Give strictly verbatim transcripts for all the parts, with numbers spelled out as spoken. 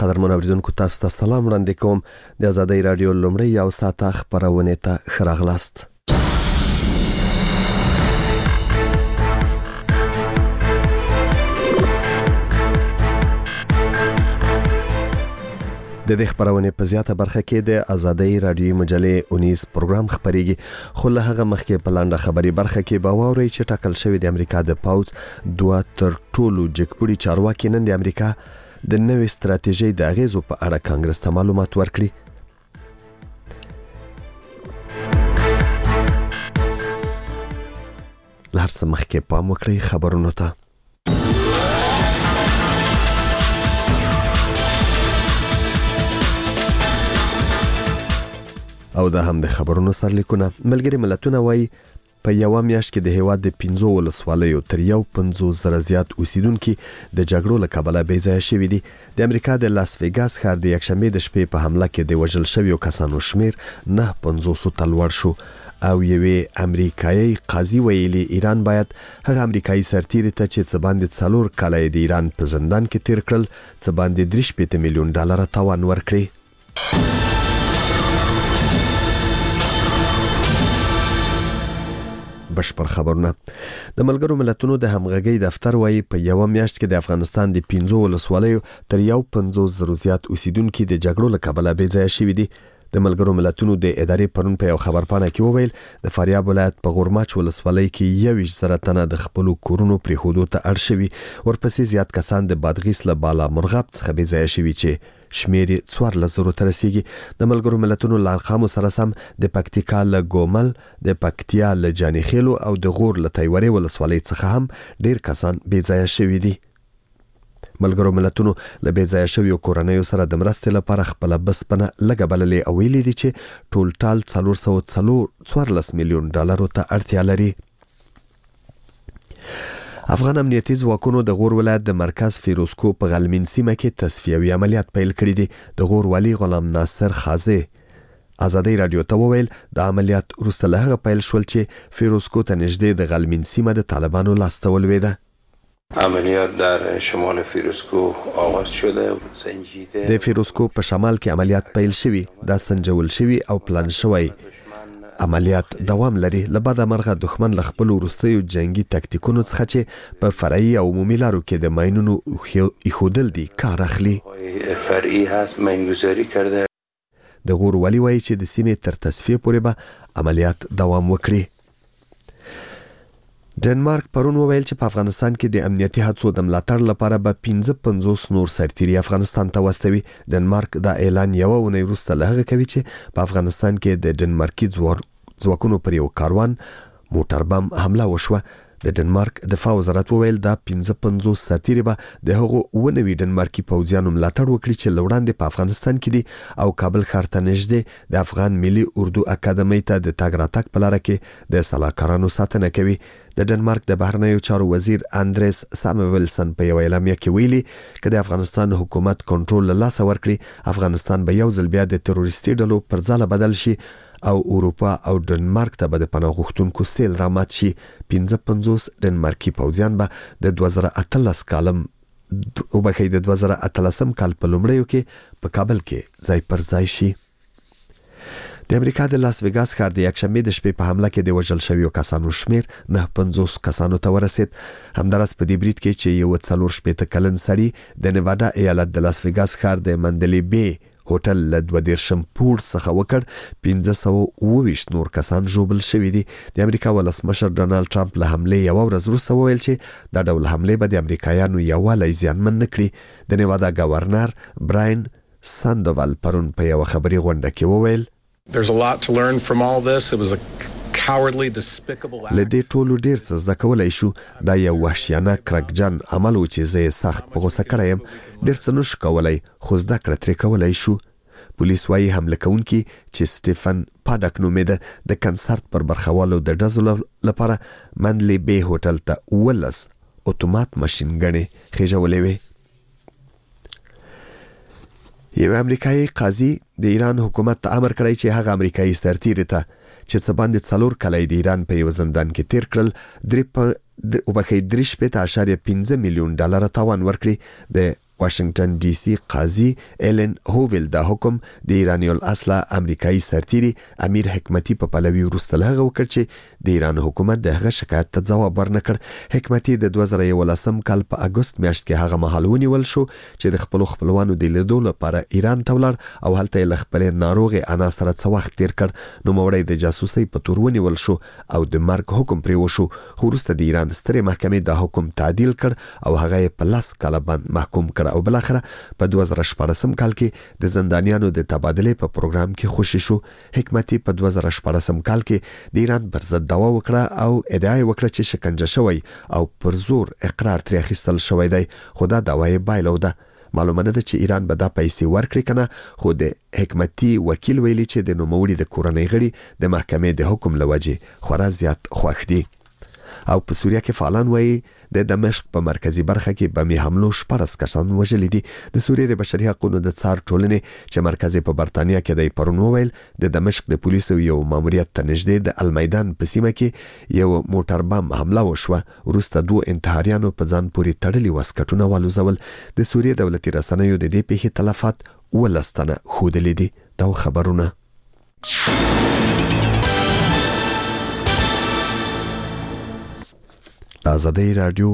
قدرمن اوریدونکو تاسو ته سلام وړاندې کوم. د آزادۍ رادیو لومړی یو ساعته خبرونه ته ښه راغلاست. د دې خبرونه په زیاته برخه کې د آزادۍ رادیو مجلې اونیز پروګرام خبريږي، خو له هغه مخکې په لاندې خبري برخه کې به واورئ چې ټاکل شوی د امریکا د پاوز دوه تر ټولو جګپوړي چارواکي نن د امریکا د نوې ستراتیژۍ د اغیزو په اړه کانګرس ته معلومات ورکړي. لهر څه مخکې پام وکړئ خبرونو ته. او دا هم د خبرونو سرلیکونه. ملګری ملتونه وایي په یو میاشت کې د هیواد د پنځو ولسوالیو تر یو پنځوس زره زیات اوسیدونکو د جګړو له کبله بې ځایه شوي دي. د امریکا د لاس ویګاس ښار د یکشنبه د شپې په حمله کې د وژل شویو کسانو شمیر نه پنځوس ته لوړ شو او یوې امریکایي قاضي ویلي ایران باید هغه امریکایي سرتیري ته چې څه باندې څلور کاله د ایران په زندان کې تیر کړل څه باندې درې شپېته میلیون ډالر تاوان ورکړي. بشپړ خبرونه. د ملګرو ملتونو د همغږي دفتر وایي په یو میاشت کې د افغانستان د پنځو ولسوالیو تر یو پنځوس زره زیات اوسیدونکو د جګړو له کبله بې ځایه شوي دي. د ملګرو ملتونو د ادارې پرون په یو خبرپاڼه کې وویل د فاریاب ولایت په غورماچ ولسوالۍ کې یویشت زره تنه د خپل کورونو پریښودو ته اړ شوي، ورپسې زیات کسان د بادغیس له بالا مرغاب څخه بې ځایه شوي چې شمیر څوارلس زره ته رسیږي. د ملګرو ملتونو له ارقامو سره سم د پکتیکا له ګومل، د پکتیا له جانیخیلو او د غور له تایورې ولسوالۍ څخه هم ډیر کسان بې ځایه شوي دي. ملګرو ملتونو له بې ځایه شویو کورنیو سره د مرستې لپاره خپله بسپنه لږه بللې او ویلي دي چې ټول ټال څلور سوه څوارلس میلیون ډالرو ته اړتیا لري. افغان امنیتي ځواکونو د غور ولایت د مرکز فیروزکو په غلمین سیمه کې تصفیوي عملیات پیل کړي دي. د غور والی غلام ناصر خازي آزادۍ رادیو ته وویل د عملیات وروسته له هغه پیل شول چې فیروزکو ته نږدې د غلمین سیمه د طالبانو لاسته ولوېده. عملیات در شمال فیروزکو آغاز شده. د فیروزکو په شمال کې عملیات پیل شوي، دا سنجول شوي او پلان شوی عملیات دوام لري. لبعد مرغه دښمن ل خپل وروستیو جنگي تاکتیکونو څخه چې په فرعي او عمومي لارو کې د ماینونو ایښودل دي کار اخلي. فرعي هست ماینګذاري کرده. د غور والی وایي چې د سیمې تر تصفیه پورې به عملیات دوام وکړي. ډنمارک پرون وویل چې په افغانستان کې د امنیتي هڅو د ملاتړ لپاره به پنځه پنځوس نور سرتیري افغانستان ته واستوي. ډنمارک دا اعلان یو اونۍ وروسته له هغه کوي چې په افغانستان کې د ډنمارکي ځواکونو پر یو کاروان موټر بم حمله وشوه. د ډنمارک دفاع وزارت وویل دا پنځه پنځوس سرتیري به د هغو اووه نوي ډنمارکي پوځیانو ملاتړ وکړي چې له وړاندې په افغانستان کې دي او کابل ښار ته نږدې د افغان ملي اردو اکاډمۍ ته د تګ راتګ په لاره کې د سلاکارانو ساتنه کوي. د ډنمارک د بهرنیو چارو وزیر اندریس سامویلسن په یو اعلامیه کې ویلي چې د افغانستان حکومت کنټرول له لاسه ورکړي افغانستان به یو ځل بیا د تروریستي ډلو پر ځاله بدل شي او اروپا او ډنمارک ته به د پناه غوښتونکو سیل رامات شي. پنځه پنځوس ډنمارکي پوځیان به د دوه زره اتلس کالم وبخښئ د دوه زره اتلسم کال په لومړیو کې په کابل کې ځای پر ځای شي. د امریکا د لاس ویګاس ښار د یکشنبه د شپې په حمله کې د وژل شویو کسانو شمیر نه پنځوس کسانو ته ورسید. همدارس په دې برید کې چې یو څلور شپېته کلن سړی د نیواډا ایالت د لاس ویګاس ښار د مندلې بی هوټل له دوه دېرشم پوړ څخه وکړ، پنځه سوه اووه ویشت نور کسان ژوبل شوي دي. د امریکا ولسمشر ډونالډ ټرمپ له حملې یوه ورځ وروسته وویل چې دا ډول حملې به د امریکایانو یووالی زیانمن نه کړي. د نیواډا گورنر براین ساندوال پرون په یوه خبري غونډه کې وویل There's a lot to learn from all this. It was a cowardly, despicable act. لدې ټولو ډیر څه زده کولای شو. دا یو وحشیانه کرکجن عمل و چې زه سخت په غوسه کړی یم. ډیر څه نشو کولای خو زده کړه ترې کولای شو. پولیس وايي حمله کوونکي چې سټیفن پاډک نومېده د کنسرت پر برخوالو د ډزو لپاره منډلې بی هوټل ته اوولس اتومات ماشین ګڼې خېژولې وې. یو امریکایي قاضي د ایران حکومت ته امر کړی چې هغه امریکایي سرتیري ته چې څه باندې څلور کاله د ایران په یو زندان کې تیر کړل درې په وبخښئ درې شپېته اعشاریه پنځه میلیون ډالر تاوان ورکړي. د واشنگټن ډي سي قاضي ایلن هوویل دا حکم د ایرانی الاصله امریکایي سرتیري امیر حکمتي په پلوي وروسته لغوه وکړ چې د ایران حکومت د هغه شکایت ته ځواب ورنکړ. حکمتي د دوه زره یولسم کال په اګوست میاشت کې هغه مهال ونیول شو چې د خپل خپلوانو د لیدو لپاره ایران ته ولاړ او هلته یې له خپلې ناروغې انا سره څه وخت تیر کړ. نو موړی د جاسوسۍ په تور ونیول شو او د مرګ حکم پرې وشو. خو وروسته د ایران سترې محکمې دا حکم تعدیل کړ او هغه یې په لاس کاله باندې محکوم کړ او بل اخره په دوه زره شپاړسم کال کې د زندانیانو د تبادلې په پروګرام کې خوشی شو. حکمتي په دوه زره شپاړسم کال کې د ایران پر ضد دعوا وکړه او ادعا وکړه چې شکنجه شوی او پر زور اقرار ترې اخیستل شوی دی، خو دا دعوا یې بایلوده. معلومه نه ده چې ایران به دا پیسې ورکړي کنه، خو د حکمتي وکیل ویلي چې د نوموړي د کورنۍ غړي د محکمې د حکم لوجې خورا زیات خوښ دي. او په سوریه کې فعالان وایي د دمشق په مرکزی برخه کې بمي حملو شپږ کسان وژلي دي. د سوریې د بشري حقوقو د څار ټولنې چې مرکز په برتانیا کې دی پرون وویل د دمشق د پولیسو یو ماموریت ته نږدې د المیدان په سیمه کې یو موټر بم حمله وشوه. وروسته دوه انتحاریانو په ځان پورې تړلي واسکټونه والوزول. د سوریې دولتي رسنیو د دې پیښې تلفات ولس تنه ښودلي دي. دا خبرونه آزادی رادیو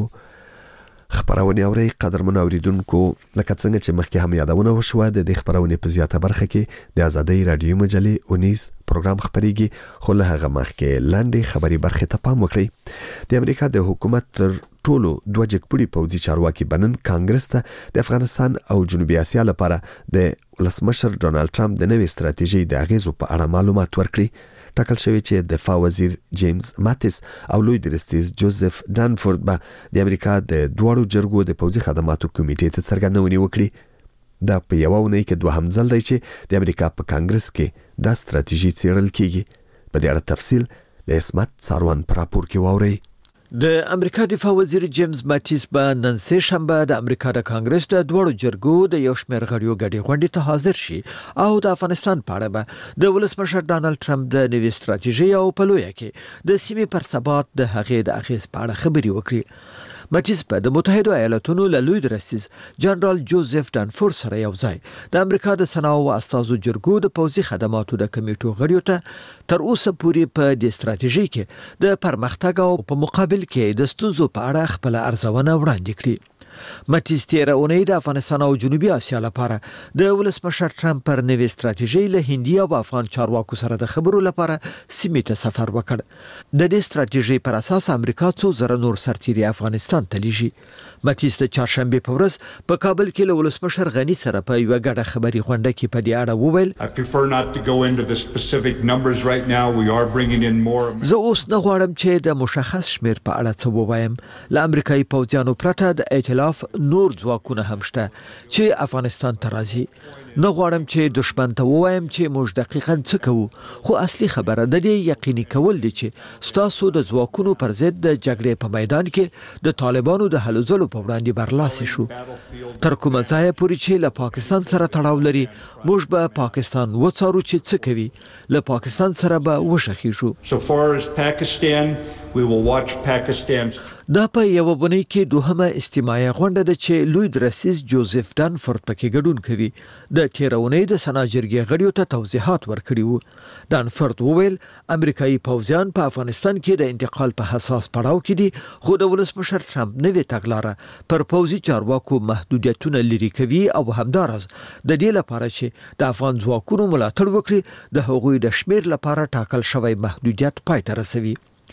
خبرونه اوري. قدرمن اوریدونکو، لکه څنګه چې مخکې هم یادونه وشوه د دې خبرونه په زیاته برخه کې د آزادی رادیو مجلې اونیز پروګرام خبريږي، خو له هغه مخکې لاندې خبري برخه ته پام وکړئ. د امریکا د حکومت تر ټولو دوه جګپوړي پوځي چارواکي بنن کانګرس ته د افغانستان او جنوبي اسیا لپاره د ولسمشر ډونالد ټرمپ د نوې ستراتیژي د اغیزو په اړه معلومات ورکړي. ټاکل شوی چې دفاع وزیر جیمز ماتیس او لوی درستیز جوزف ډانفورد به د امریکا د دوړو جرګو د پوځي خدماتو کمیټې ته څرګندونې وکړي. دا په یو اونۍ کې دوهم ځل دی چې د امریکا په کانګرس کې دا ستراتیژي څیړل کیږي. په دې اړه تفصیل د اسمت څاروان پر راپور کې واورئ. د امریکا دفاع وزیر جیمز ماتیس به نن سه شنبه د امریکا د کانګرس د دوړو جرګو د یو شمېر غړیو غړي غونډې ته حاضر شي او د افغانستان په اړه به د ولسمشر ډانلډ ټرمپ د نوې ستراتیژي او په لویه کې د سیمې پر ثبات د هغې د اغیز په اړه خبري وکړي. ماتیس په د متحده ایالاتونو له لوی درستیز جنرال جوزف ډانفورد سره یو ځای د امریکا د صنایعو او استازو جرګو د پوځي خدماتو د کمیټو غړیو ته تر اوسه پورې په دې ستراتیژي کې د پرمختګ او په مقابل کې د ستونزو په اړه خپل ارزونه وړاندې کړې. ماتیس تیر اونۍ د افغانستان او جنوبي اسیا لپاره د ولسمشر ټرمپ پر نوې ستراتیژي له هندي او افغان چارواکو سره د خبرو لپاره سیمې ته سفر وکړ. د دې ستراتیژي پر اساس امریکا څو زره نور سرتیري افغانستان ته لیږي. ماتیس د چهارشنبه په ورځ په کابل کې له ولسمشر غني سره په یو غړډه خبري غونډه کې په دې اړه وویل I prefer not to go into the specific numbers right now. We are bringing in more. زه اوس نه غواړم چې د مشخص شمیر په اړه څه ووایم. له امریکایي پوځیانو پرته د ائتلاف نور ځواکونه هم شته چې افغانستان ته راځي. نه غواړم چې دشمن ته ووایم چې موږ دقیقاً څه کوو، خو اصلي خبره د دې یقیني کول دي چې ستاسو د ځواکونو پر ضد د جګړې په میدان کې د طالبانو د هلو ځلو په وړاندې برلاسي شو. تر کومه ځایه پورې چې له پاکستان سره تړاو لري موږ به پاکستان وڅارو چې څه کوي، له پاکستان سره به وشخیږو. So far as Pakistan, we will watch Pakistan's. دا په یو بونی کې دوهمه استماعي غونډه ده چې لوی درسیز جوزف ډانفورد پکې ګډون کوي. د تیرونې د سنا جرګې غړیو ته توضیحات ورکړي وو. ډانفورد وویل امریکایي پوځیان په افغانستان کې د انتقال په حساس پړاو کې دي، خو د ولسمشر ټرمپ نوې تګلاره پر پوځي چارواکو محدودیتونه لري کوي او همدارس د دې لپاره چې د افغان ځواکونو ملاتړ وکړي د هغوی د شمیر لپاره ټاکل شوی محدودیت پای ته رسوي.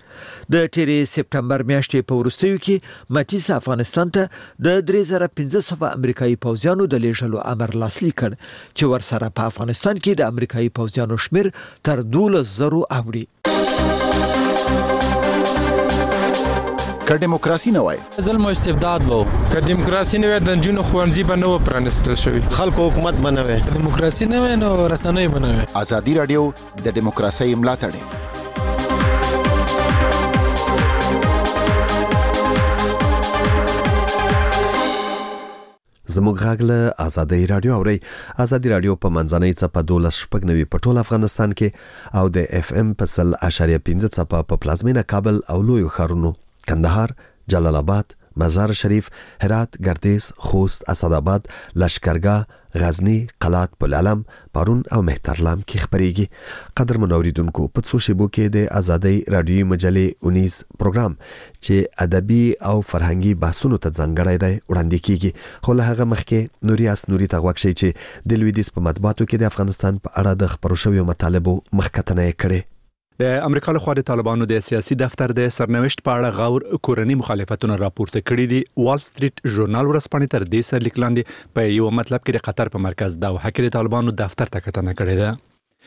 د تیرې سپټمبر میاشتې په وروستیو کې ماتیس افغانستان ته د درې زره پنځه سوه امریکایي پوځیانو د لیږلو امر لاسلیک کړ چې ورسره په افغانستان کې د امریکایي پوځیانو شمیر تر دولس زرو اوړي. که دیموکراسي نه وای ظلم او استبداد وو، که دیموکراسي نه وای د نجونو ښوونځي به نه و پرانیستل شوي، خلکو حکومت به نه وای، دیموکراسي نه وای نو رسنۍ به نه وای. ازادي رادیو د دیموکراسۍ ملاتړ زموږ غږ له آزادی رادیو اوري. آزادی رادیو په منځنۍ څپه دولس شپږ نوي په ټول افغانستان کې او د اف ام په سل اشاریه پنځه څپه په پلازمینه کابل او لویو ښارونو کندهار، جلال آباد، مزار شریف، هرات، گردیز، خوست، اسداباد، لشکرگاه، غزنی، قلات، بولعلم، پارون او مهترلام کې خبرېږي. قدر منوریدونکو په څو شیبو کې د آزادۍ رادیوي مجلې اونیز پروګرام چې ادبي او فرهنګي بحثونو ته ځانګړی دی وړاندې کیږي. خو له هغه مخکې نوریاس نوري ته غوږ شئ چې د لویدیځ په مطبوعاتو کې د افغانستان په اړه د خپرو شویو مطالبو مخکتنه یې کړې. د امریکا له خوا د طالبانو د سیاسي دفتر د سرنوشت په اړه غور کورنۍ مخالفتونه راپورته کړي دي. وال سټریټ ژورنال ورسپانې تر دې سرلیک لاندې په یو مطلب کې د قطر په مرکز دوحه کې د طالبانو دفتر ته کتنه کړې ده.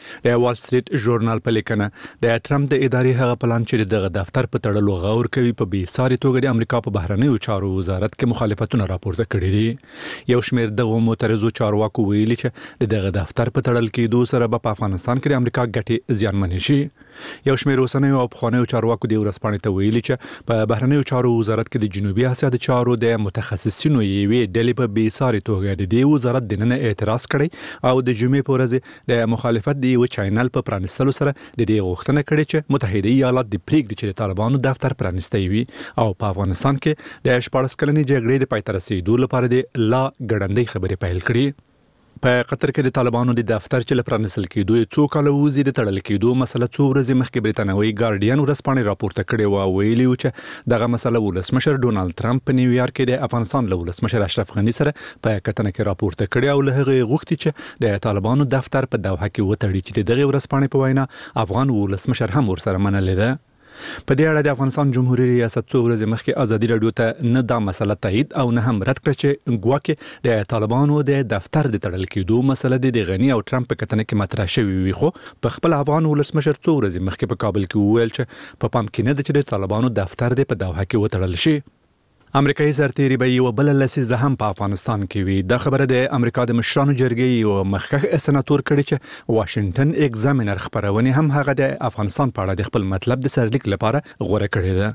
د وال سټریټ ژورنال په لیکنه د ټرمپ د ادارې هغه پلان چې دغه دفتر په تړلو غور کوي په بې ساري توګه د امریکا په بهرنیو چارو وزارت کې مخالفتونه راپورته کړي دي. یو شمېر دغه معترضو چارواکو ویلي چې دغه دفتر په تړل کېدو سره به په افغانستان کې د امریکا ګټې زیانمنې شي. یو شمېر اوسنیو او پخوانیو چارواکو د ورځپاڼې ته ویلي چې په بهرنیو چارو وزارت کې د جنوبي اسیا د چارو د متخصصینو یوې ډلې په بې ساري توګه د دې وزارت دننه اعتراض کړی او د جمعې په ورځ د مخالفت د یو چینل په پرانستلو سره د دې غوښتنه کړې چې متحده ایالات د پریږدي چې د طالبانو دفتر پرانستی وي او په افغانستان کې د شپاړس کلنې جګړې د پای ته رسیدو لپاره د لا ګړندۍ خبرې پیل کړې. په قطر کې د طالبانو د دفتر چې لپرانسل کېدو څو کال وځي د تړل کېدو مسله څو ورځې مخکې بریتانوي ګارډین ورسپانې راپورته کړې و او ویلي و چې دغه مسله ولسمشر ډونالد ټرمپ په نیویارک کې د افغانستان له ولسمشر اشرف غني سره په کتنه کې راپورته کړې او له هغه غوښتي چې د طالبانو دفتر په دوحه کې وتړي چې دغه ورسپانې په وینا افغان ولسمشر هم ورسره منلې ده. په دې اړه د افغانستان جمهوریت ریاست څو ورځې مخکې ازادي رادیو ته نه دا مسله تایید او نه هم رد کړ چې ګواکې د طالبانو د دفتر د تړل کېدو مسله د غني او ټرمپ په کتنه کې مطرح شوې وي. خو په خپل افغان ولسمشر څو ورځې مخکې په کابل کې وویل چې په پام کې نه ده چې د طالبانو دفتر د په دوحه کې وتړل شي. امریکایي سرتیري به یو بل لسیزه هم په افغانستان کې وي. دا خبره د امریکا د مشرانو جرګې یو مخکښ سناتور کړي چې واشنگټن ایگزامینر خبرونه هم هغه د افغانستان په اړه د خپل مطلب د سرلیک لپاره غوړه کړې ده.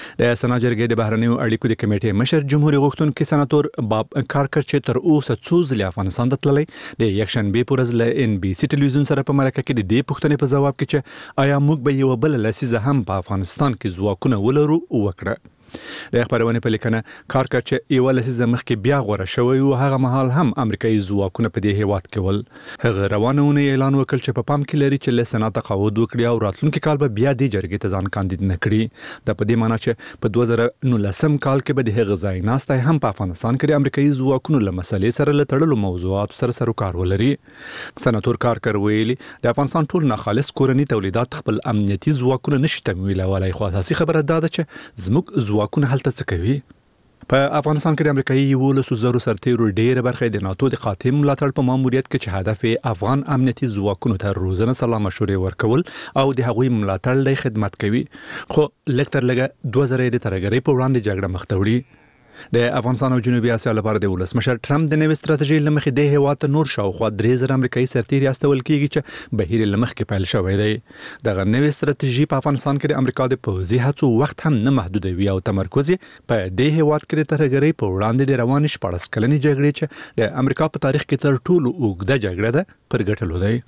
د سنا جرګې د بهرنیو اړیکو د کمیټې مشر جمهوریت غوښتونکي سناتور باب کارکر چې تر اوسه څو ځله افغانستان ته تللی د یکشنبه پر ورځ له ان بي سي ټلویزیون سره په مرکه کې د دې پوښتنې په جواب کې چې آیا موږ به یو بل لسیزه هم په افغانستان کې ځواکونه ولرو وکړه. د خبرونه په لیکنه کارکر چې یو لسیزه مخکې بیا غوړه شوی او هغه مهال هم امریکایي ځواکونه په دې هیواد کې ول. هغه روانونه اعلان وکړ چې په پام کې لري چې له سنا تقاعد وکړي او راتلونکي کال به بیا د جرګې ته ځان کاندید نه کړي. دا په دې معنی چې په دوه زره نولسم کال کې به د هغه ځای ناسته هم په افغانستان کې د امریکایي ځواکونو له مسلې سره له تړلو موضوعاتو سره سروکار ولري. سناتور کارکر ویلي د افغانستان ټول ناخالص کورني تولیدات خپل امنیتي ځواکونه نشي تمویلولای. خو اساسي خبره دا ده چې زموږ ځواکونه هلته څه کوي. په افغانستان کې د امریکایي یولسو زرو سرتیرو ډېره برخه د ناتو د قاطع ملاتړ په ماموریت کې چې هدف افغان امنیتي ځواکونو ته روزنه سلا مشورې ورکول او د هغوی ملاتړ لای خدمت کوي. خو لکتر لګه دوه زره د ترګری په وړاندې جګړه مخ ته وړي. د افغانستان او جنوبي اسیا لپاره د ولسمشر ټرمپ د نوې ستراتیژي لمخې د هیواد نور شاوخوا درې زره امریکایي سرتیري استول کېږي چې بهیر لمخې پیل شوی دی. دغه نوې ستراتیژي په افغانستان کې د امریکا د پوځي هڅو وخت هم نه محدودوي او تمرکز په دې هیواد کې د ترګری په وړاندې د روان شپاړس کلنې جګړې چې د امریکا په تاریخ کې تر ټولو اوږده جګړه ده پر ګټلو دی.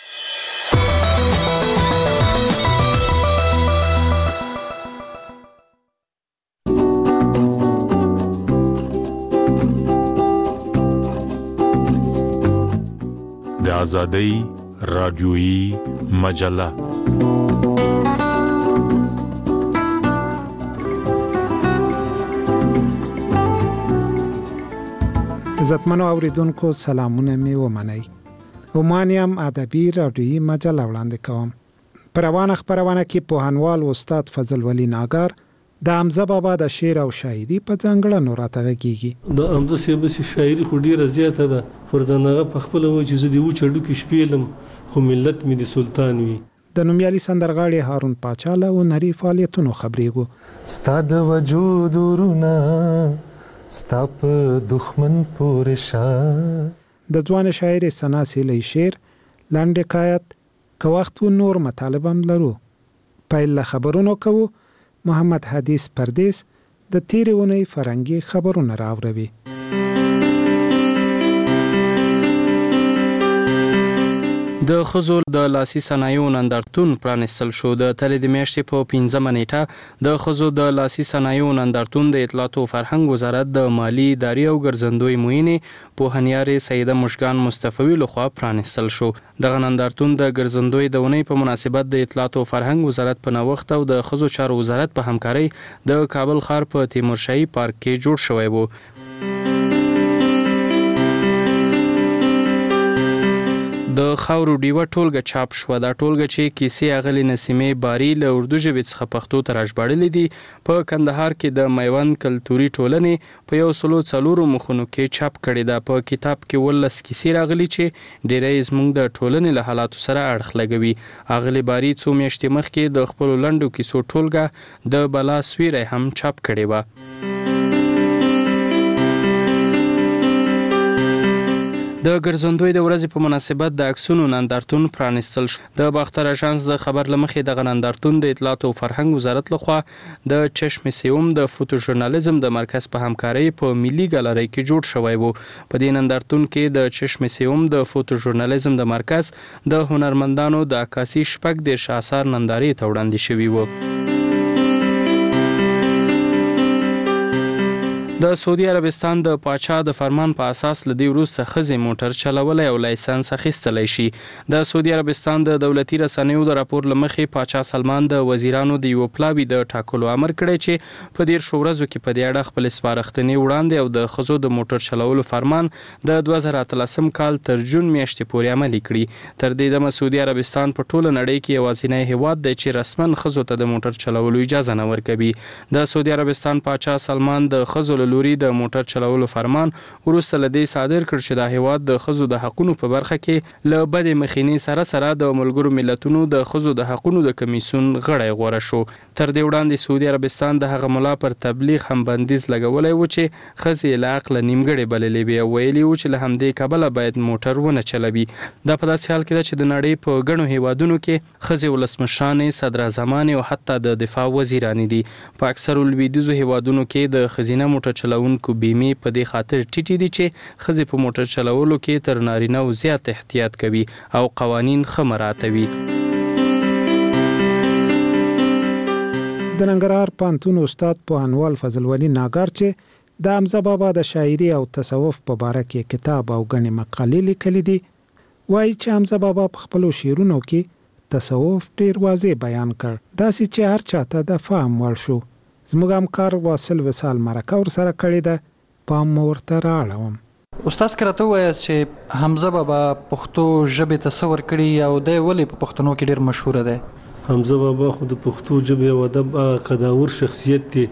د آزادۍ رادیویی مجله. عزتمنو اوریدونکو سلامونه می ومنئ. ومانیم ادبي رادیویی مجله وړاندې کوم. پر روانه خبرونه کې پوهنوال استاد فضل ولی ناګار د حمزه بابا د شعر او شاعري په ځانګړنو راته غږیږي. د حمزه صاحب سي شاعري خو ډیره زیاته ده. فردانغه په خپل و چې زه دی و چړو کې شپېلم خو ملت مې د سلطان وي. د نومیالي سندرغاړي هارون پاچا له هنري فعالیتونو خبرېږو. ستا د وجود ورونه ستا په دښمن پورې شه. د ځوان شاعر سنا سیلی شعر لاندې حکایت که وخت و نور مطالب هم لرو. پیل له خبرونو کوو. محمد حدیث پردیس د تیرې اونۍ فرهنګي خبرونه راوړي. د خزو د لاسي صنایعو نندارتون پرانستل شو. د تلې د میاشتې په پنځمه نیټه د خزو د لاسي صنایعو نندارتون د اطلاعات او فرهنګ وزارت د مالی ادارې او ګرځندوی معینې پوهنیارې سیده مشکان مصطفی لخوا پرانستل شو. دغه نندارتون د ګرځندوی د اونۍ په مناسبت د اطلاعات او فرهنګ وزارت په نوښت او د خزو چارو وزارت په همکارۍ د کابل ښار په تیمورشاهي پارک کې جوړ شوی و. د خاورو ډیوه ټولګه چاپ شوه. دا ټولګه چې کیسې اغلې نسیمې باری له اردو ژبې څخه پښتو ته راژباړلې دي په کندهار کې د میوند کلتوري ټولنې په یو سلو څلورو مخونو کې چاپ کړې ده. په کتاب کې ولس کیسې راغلي چې ډېری زموږ د ټولنې له حالاتو سره اړخ لګوي. اغلې باری څو میاشتې مخکې د خپلو لنډو کیسو ټولګه د بلا سویری هم چاپ کړې وه. د ګرځندوی د ورځې په مناسبت د عکسونو نندارتون پرانستل شو. د باختر اژانس د خبر لمخې دغه نندارتون د اطلاعات او فرهنګ وزارت لخوا د چشم سیوم د فوټو ژورنالیزم د مرکز په همکارۍ په ملي ګالرۍ کې جوړ شوی و. په دې نندارتون کې د چشم سیوم د فوټو ژورنالیزم د مرکز د هنرمندانو د عکاسي شپږ دېرش اثار نندارې ته وړاندې شوي وو. د سعودي عربستان د پاچا د فرمان په اساس لدی وروسته ښځې موټر چلولی او لایسنس اخیستلی شي. د سعودي عربستان د دولتي رسنیو د راپور له مخې پاچا سلمان د وزیرانو د یوه پلاوي د ټاکلو امر کړی چې په دېرشو ورځو کې په دې اړه خپلې سپارښتنې وړاندې او د ښځو د موټر چلولو فرمان د دوه زره اتلسم کال تر جون میاشتې پورې عملي کړي. تر دې دمه سعودي عربستان په ټوله نړۍ کې یوازینی هیواد دی چې رسما ښځو ته د موټر چلولو اجازه نه ورکوي. د سعودي عربستان پاچا سلمان د ښځو لوري د موټر چلولو فرمان وروسته له دې صادر کړ چې د هیواد د ښځو د حقونو په برخه کې له بدې مخینې سره سره د ملګرو ملتونو د ښځو د حقونو د کمیسیون غړی غوره شو. تر دې وړاندې سعودي عربستان د هغه ملا پر تبلیغ هم بندیز لګولی و چې ښځې له عقله نیمګړې بللې وې او ویلي و چې له همدې کبله باید موټر ونه چلوي. دا په داسې حال کې ده چې د نړۍ په ګڼو هیوادونو کې ښځې ولسمشرانې، صدراعظمانې او حتی د دفاع وزیرانې دي. په اکثرو لویدیځو هیوادونو کې د ښځینه موټر چلونکو کو بیمې په دې خاطر ټیټې دي چې ښځې په موټر چلولو کې تر نارینه‌و زیات احتیاط کوي او قوانین ښه مراعاتوي. د ننګرهار پوهنتون استاد پوهنوال فضل ولی ناګار چې د حمزه بابا د شاعري او تصوف په باره کې کتاب او غني مقالې لیکلي دي، وایي چې حمزه بابا په خپلو شعرونو کې تصوف ډیر واضح بیان کړ، داسې چې هر چاته د فهم وړ شو. زموږ همکار واصل وصال مرکه ورسره کړې ده، پام مو ورته رااړوم. استاد که راته ووایاست چې حمزه بابا پښتو ژبې ته څه ورکړي او دی ولې په پښتنو کې ډېر مشهوره دی؟ حمزه بابا خو د پښتو ژبې او ادب قداور شخصیت دی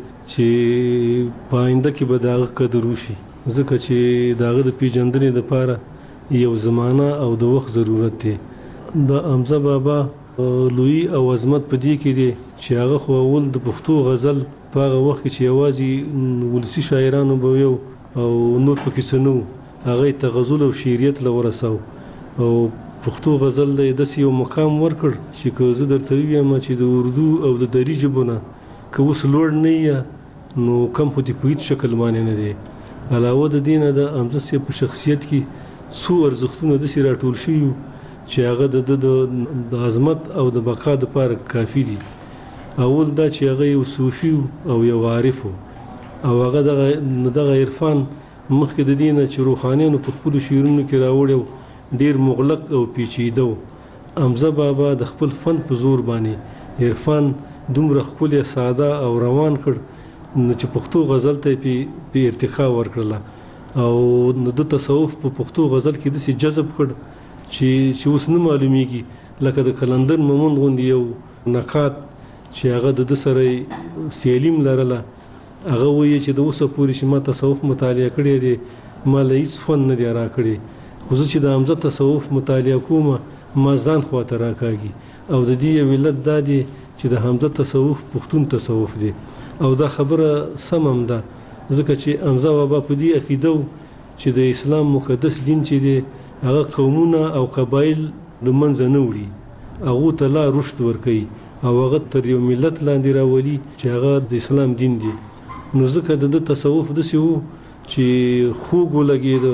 چې په آینده کې به د هغه قدر وشي، ځکه چې د هغه د پیژندنې دپاره یو زمانه او د وخت ضرورت دی. د حمزه بابا لوی او عظمت په دې کې دی چې هغه خو اول د پښتو غزل په هغه وخت کې چې یوازې ولسي شاعرانو به یو او نور پکې څه نه و، هغه یې تغزل او شعریت له ورساو او پښتو غزل له یې داسې یو مقام ورکړ چې که زه درته ووایم چې د اردو او د دري ژبو نه که اوس لوړ نه یې نو کم خو دې په هېڅ شکل باندې نه دی. علاوه د دې نه د حمزه صاحب په شخصیت کې څو ارزښتونه داسې راټول شوي وو چې هغه د ده د عظمت او د بقا دپاره کافي دي. اول دا چې هغه یو صوفي او یو عارف او هغه دغه دغه عرفان مخکې د دې نه چې روحانیانو په خپلو شعرونو کې راوړی ډېر مغلق او پیچیده و. حمزه بابا د خپل فن په زور باندې عرفان دومره ښکلی ساده او روان کړ چې پښتو غزل ته یې په ارتقا ورکړله او د تصوف په پښتو غزل کې داسې جذب کړ چې چې اوس نه معلومیږي، لکه د قلندر مومند غوندې یو نقاد چې هغه د ده سره سیالیم لرله، هغه وایي چې د اوسه پورې چې ما تصوف مطالعه کړی دی ما له هېڅ خوند نه دی راکړی، خو زه چې د حمزه تصوف مطالعه کوم ما ځان خواته راکاږي او د دې یو علت دا دی چې د حمزه تصوف پښتون تصوف دی او دا خبره سم هم ده، ځکه چې حمزه بابا په دې عقیده و چې د اسلام مقدس دین چې دی هغه قومونه او قبایل د منځه نه وړي، هغو ته لا رشد ورکوي او هغه تر یو ملت لاندې راولي چې هغه د اسلام دین دی. نو ځکه د ده تصوف داسې و چې خوږ ولګېده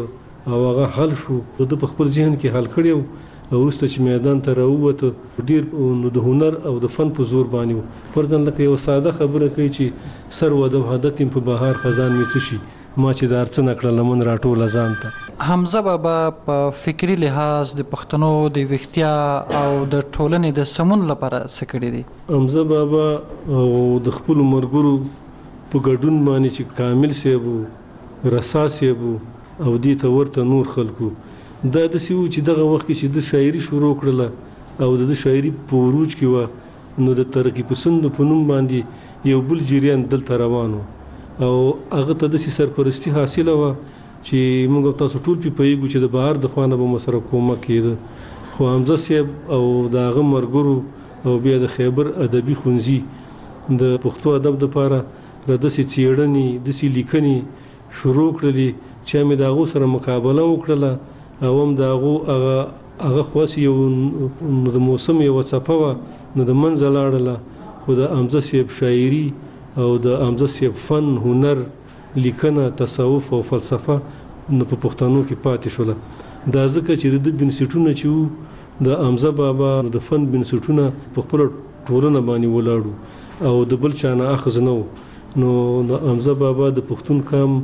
او هغه حل شو د په خپل ذهن کې حل کړی او وروسته چې میدان ته راووته ډیر نو د هنر او د فن په زور باندې فرضاً لکه یو ساده خبره کوي چې سر و د وحدت په بهار خزان می څه شي ما چې د ارڅ نکړه لمن راټول ځان ته حمزه بابا په فکری لحاظ د پښتنو د وختیا او د ټولنې د سمون لپاره څه کړی دی. حمزه بابا او د خپل مرګرو په ګډون باندې چې کامل سیبو رسا سیبو او دې ته ورته نور خلکو دا د سیو چې دغه وخت کې چې د شاعري شروع کړله او د شاعري په وروج کې و نو د ترقی پسند په نوم باندې یو بل جریان دلته روانو او هغه ته د سرپرستی حاصله و چې موږ تاسو ټول په پیګو چې د بهر د خوانه به مسره کومه کېده خو حمزه سیب او داغه مرګرو او بیا د خیبر ادبي خونزي د پښتو ادب د لپاره را د سي چیړنی د سي لیکنی شروع کړلې چې مې داغو سره مقابله وکړله او هم داغو هغه هغه خاص یو د موسم یو صفه و نو د منځ لاړله خو د حمزه سیب شاعري او د حمزه سیب فن هنر لیکنه تصوف او فلسفه نو په پښتنو کې پاتې شول دا ځکه چې د بنسټونه چې د حمزه بابا د فن بنسټونه په خپل ټولنه باندې ولاړو او د بل چانه اخذ نو نو د حمزه بابا د پښتون کام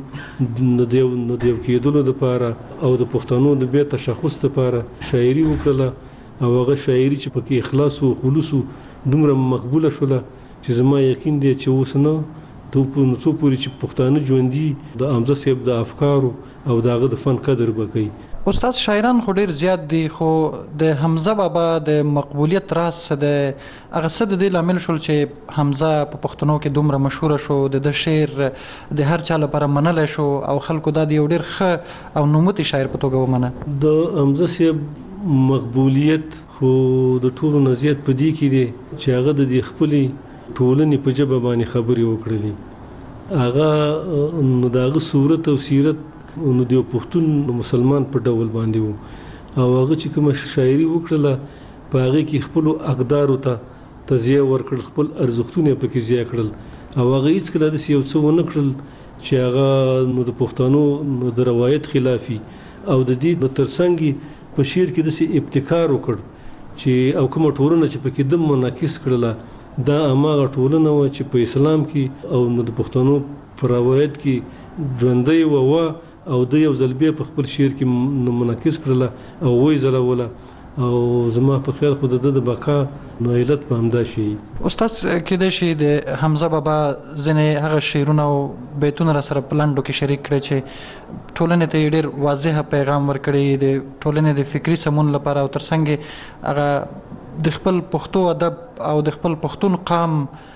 د دیو د دیو کېدلو لپاره او د پښتنو د بیا تشخص لپاره شاعري وکړه او هغه شاعري چې پکې اخلاص او خلوص دومره مقبوله شوله چې زما یقین دی چې اوس نه ته په نڅو پورې چې پښتانه ژوندي د حمزه صاحب د افکارو او دغه د فن قدر وکړي. استاد شاعران خو ډیر زیات دي خو د حمزه بابا د مقبولیت راز څه د هغه څه د دې لامل شول چې حمزه په پښتنو کې دومره مشهور شو د شعر د هر چا لپاره منل شو او خلکو دا یو ډیر ښه او نوموتی شاعر په توګه ومنه. د حمزه صاحب مقبولیت خو د ټولو نه زیات په دې کې دی چې هغه د خپلې ټولنې په ژبه باندې خبرې وکړلې هغه نو دغه صورت او سیرت نو د پښتون مسلمان په ډول باندې وو او هغه چې کوم شاعري وکړله په هغه کې خپل اقدار ته تزیه ورکړل خپل ارزښتونه پکې زیات کړل او هغه هیڅ کله د یو څه ونه کړل چې هغه نو د پښتنو د روایت خلافي او د دې د ترڅنګ په شعر کې د ابتکار وکړ چې او کوم ټولنه چې پکې د منعکس کړله دا هغه ټولنه و چې په اسلام کې او نو د پښتنو په روایت کې ژوندۍ و او د یو ځل بیا په خپل شعر کې منعکس کړله او وای زلوله او زما په خیال خو د د بقا نو علت په همدا شي. استاد کېدای شي د حمزه بابا ځینې هغه شعرونه او بیتونه را سره په لنډو کې شریک کړي چې ټولنې ته ډېر واضح پیغام ورکړي د ټولنې د فکري سمون لپاره او ترڅنګ هغه د خپل پښتو ادب او د خپل پښتون قام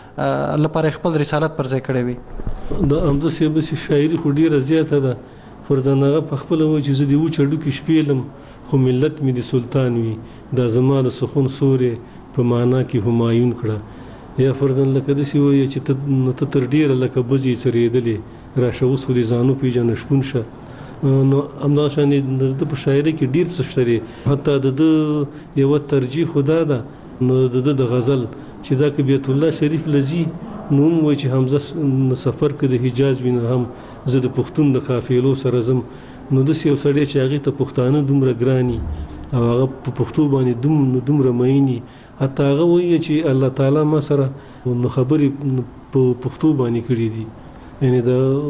لپاره خپل رسالت پر ځای کړی وي. د حمزه صاحب شاعري خو ډېره زیاته ده فرضاً هغه په خپل و چې زه د و چړو کې شپېلم خو ملت مې د سلطان وي دا زما د سخون سورې په معنا کې همایون کړه یا فرضاً لکه داسې وایي چې ته تر ډېره لکه بزې څرېدلې راشه اوس خو د ځانو پېژنه شپون شه نو همدغه شان د په شاعري کې ډېر څه شته دی حتی د ده یوه ترجیح خو دا ده نو د ده د غزل چې دا که بیت الله شریف لځي نو هم وایي چې حمزه سفر که د حجاز وي نو هم زه د پښتون د قافلو سره ځم نو داسې یو سړی چې هغې ته پښتانه دومره ګراني او هغه په پښتو باندې دوم دومره میني حتی هغه وایي چې الله تعالی ما سره نو خبرې په پښتو باندې کړي دي یعنې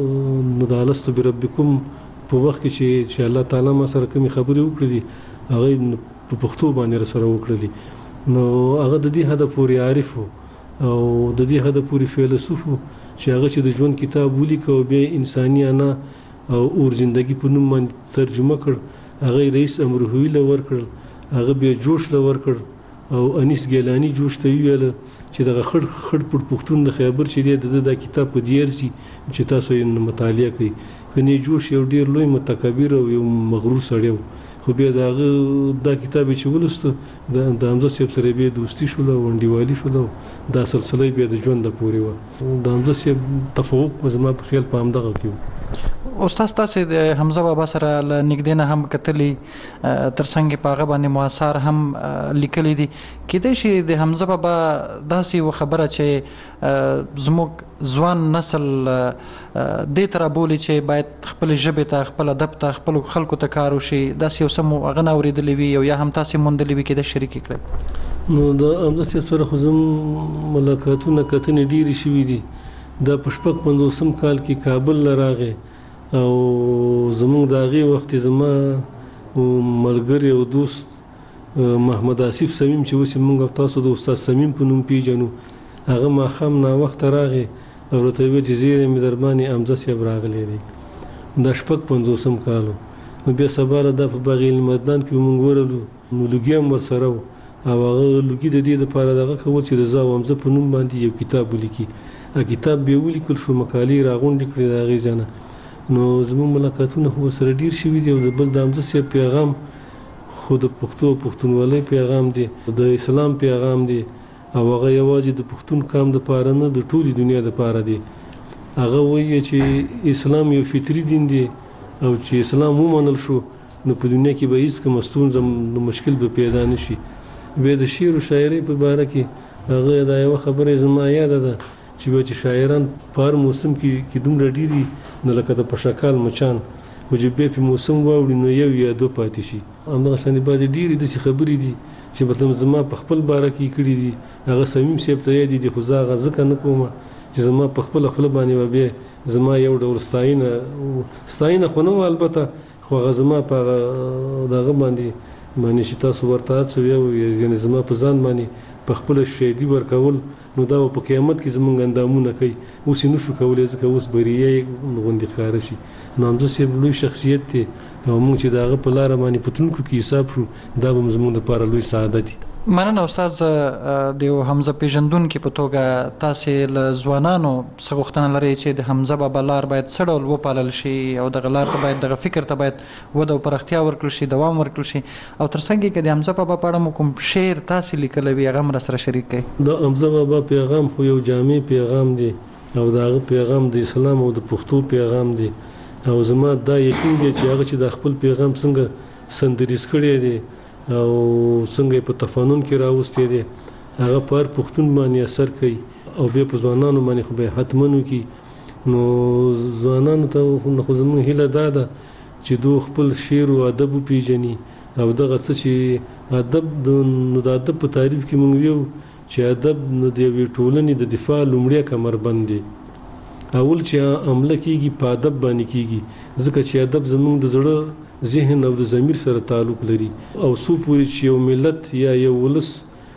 د د الست بربکم په وخت کې چې الله تعالی ما سره کومې خبرې وکړي دي هغه په پښتو باندې سره وکړي نو هغه د دې حده پورې عارف و او د دې حده پورې فیلسوف چې هغه چې د ژوند کتاب ولیکه او بیا انساني انا او اور زندگی په نوم باندې ترجمه کړ هغه رئیس امروهوی له ورکړ هغه بیا جوش له ورکړ او انیس ګیلانی جوش ته ویل چې دغه خړ خړ پټ پښتون د خیبر چې د د کتاب په دیر شي چې تاسو یې مطالعه کړئ کني جوش یو ډیر لوی متکبر او یو مغرور سړی خو بیا دغه دا کتاب چې ولسته د حمزه صاحب سره بیا دوستي شوله ونډیوالي شوله دا سلسله بیا د ژوند پورې وه د حمزه صاحب تفوق زما په خیال په همدغه کې استاد تاسو د حمزه بابا سره ل نګدې نه هم کتلی ترڅنګ په هغه باندې موثر هم لیکلي دي کېدای شي د حمزه بابا داسې و خبره چې زموږ ځوان نسل دې تر بولی چې باید خپل ژبې ته خپل ادب ته خپل خلکو ته کار وشي داسې یو سم هغه نه اورېدلی وي او یا هم تاسې موندلی وي کېدای شریک کړئ نو د حمزه صاحب سره خو زم ملاقاتونه کتنې ډېرې شوي دي دا په شپږ پنځوسم کال کې کابل له راغی او زمونږ د هغې وخت زما ملګری او دوست محمد آصف صمیم چې اوس یې موږ او تاسو د استاد صمیم په نوم پیژنو هغه ماښام ناوخته راغی او راته ویل چې زیری مې در باندې حمزه صاحب راغلی دی دا شپږ پنځوسم کال نو بیا سبا دا په باغ علم میدان کې موږ ورغلو نو لوګي هم ورسره و او هغه لوګي د دې دپاره دغه کول چې د زه او حمزه په نوم باندې یو کتاب ولیکي کتاب بیا ولیکل شو مقالې راغونډې کړې د هغې ځای نه نو زموږ ملاقاتونه خو ورسره ډېر شوي دي او د بل د حمزه صاحب پیغام خو د پښتو پښتونولۍ پیغام دی د اسلام پیغام دی او هغه یوازې د پښتون قام دپاره نه د ټولې دنیا دپاره دی هغه وایي چې اسلام یو فطري دین دی او چې اسلام ومنل شو نو په دنیا کې به هېڅ کومه ستونزه مشکل به پیدا نه شي بیا د شعر و شاعرۍ په باره کې هغه دا یوه خبره زما یاده ده چې بیا چې شاعران په هر موسم کې کې دومره ډېري نو لکه د پشکال مچان خو چې بیا په موسم واوړي نو یو یا دو پاتې شي همدغه شانې بعضې ډېرې داسې خبرې دي چې مطلب زما په خپل باره کې کړي دي هغه صمیم صاحب ته یادې دي خو زه هغه ځکه نه کوم چې زما په خپله خوله باندې به بیا زما یو ډول ستاینه ستاینه خو نه وه البته خو هغه زما په هغه دغه باندې باندې چې تاسو ورته هڅوي او یعنې زما په ځان باندې په خپله شهیدي ورکول نو دا په قیامت کې زمونږ اندامونه کوي اوس یې نشو کولی ځکه اوس بریه یې غوندې ښکاره شي نو حمزه صاحب لوی شخصیت دی او موږ چې د هغه په لاره باندې په تلونکو کې حساب شو دا به هم زموږ دپاره لوی سعادت دی مننه استاد د یو حمزه پیژندونکي په توګه تاسې له ځوانانو څه غوښتنه لرئ چې د حمزه بابا لار باید څه ډول وپالل شي او دغه لار ته باید دغه فکر ته باید وده او پراختیا ورکړل شي دوام ورکړل شي او تر څنګ کې د حمزه بابا په اړه مو کوم شعر تاسې لیکلی وي هغه هم راسره شریک کړئ د حمزه بابا پیغام خو یو جامع پیغام دی او د هغه پیغام د اسلام او د پښتو پیغام دی او زما دا یقین دی چې هغه چې د خپل پیغام څنګه سندریز کړی دی او څنګه په تفانون کې راوستی دی هغه په هر پښتون باندې اثر کوي او بیا په ځوانانو باندې خو به حتما وکړي نو ځوانانو ته خو زموږ هیله دا ده چې دو خپل شعر او ادب وپېژني او دغه څه چې ادب د نو د ادب په تعریف کې موږ ویو چې ادب نو د یوې ټولنې د دفاع لومړی کمربند دی اول چې عمله کېږي په ادب باندې کېږي ځکه چې ادب زموږ د زړه ذهن او د ضمیر سره تعلق لري او څو پورې چې یو ملت یا یو ولس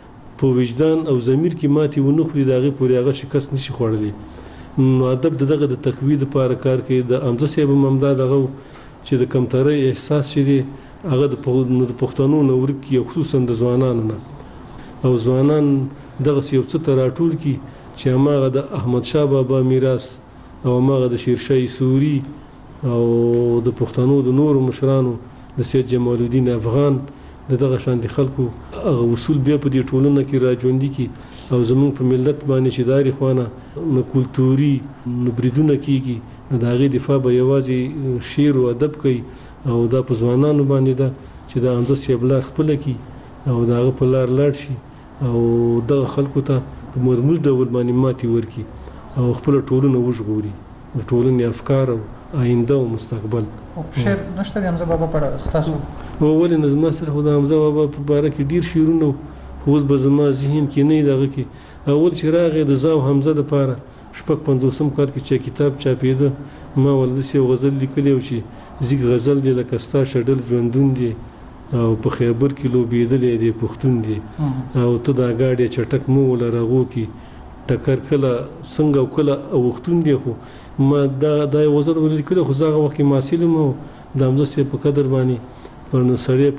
په وجدان او ضمیر کې ماتې ونه خوري د هغې پورې هغه شکست نشي خوړلی نو ادب د دغه د تقوی دپاره کار کوي د حمزه صاحب هم همدا دغه چې د کمترۍ احساس چې دی هغه د پښتنو نه ورک کړي او خصوصا د ځوانانو نه او ځوانان دغسې یو څه ته راټول کړي چې هماغه د احمدشاه بابا میراث او هماغه د شیرشاه سوري او د پښتنو د نورو مشرانو د سید جمال الدین افغان د دغه شانتي خلکو هغه اصول بیا په دې ټولنه کې راژوندي کړي او زموږ په ملت باندې چې داري خوانه نو کلتوري نو بریدونه کېږي نو د هغې دفاع به یوازې شعر او ادب کوي او دا په ځوانانو باندې ده چې د حمزه صاحب لار خپله کړي او د هغه په لار لاړ شي او دغه خلکو ته په مرموز ډول باندې ماتې ورکړي او خپله ټولنه وژغوري د ټولنې افکار او آینده او مستقبل شعر نشته د حمزه بابا په اړه ستاسو ولې نه زما سره خو د حمزه بابا په باره کې ډېر شعرونه خو اوس به زما ذهن کې نه وي دغه کې اول چې راغی د زه او حمزه دپاره شپږ پنځوسم کال کې چې کتاب چاپېده ما ول داسې یو غزل لیکلی و چې زیږ غزل دی لکه ستا شډل ژوندون دی او په خیبر کې لوبېدلی دی پښتون دی او ته دا ګاډی چټک مو وله رغو کې ټکر کله څنګه او کله اوښتون دی خو ما دا دا یو غزل ولیکلی خو زه هغه وخت کې محصل یم او د حمزه صاحب په قدر باندې پر سړی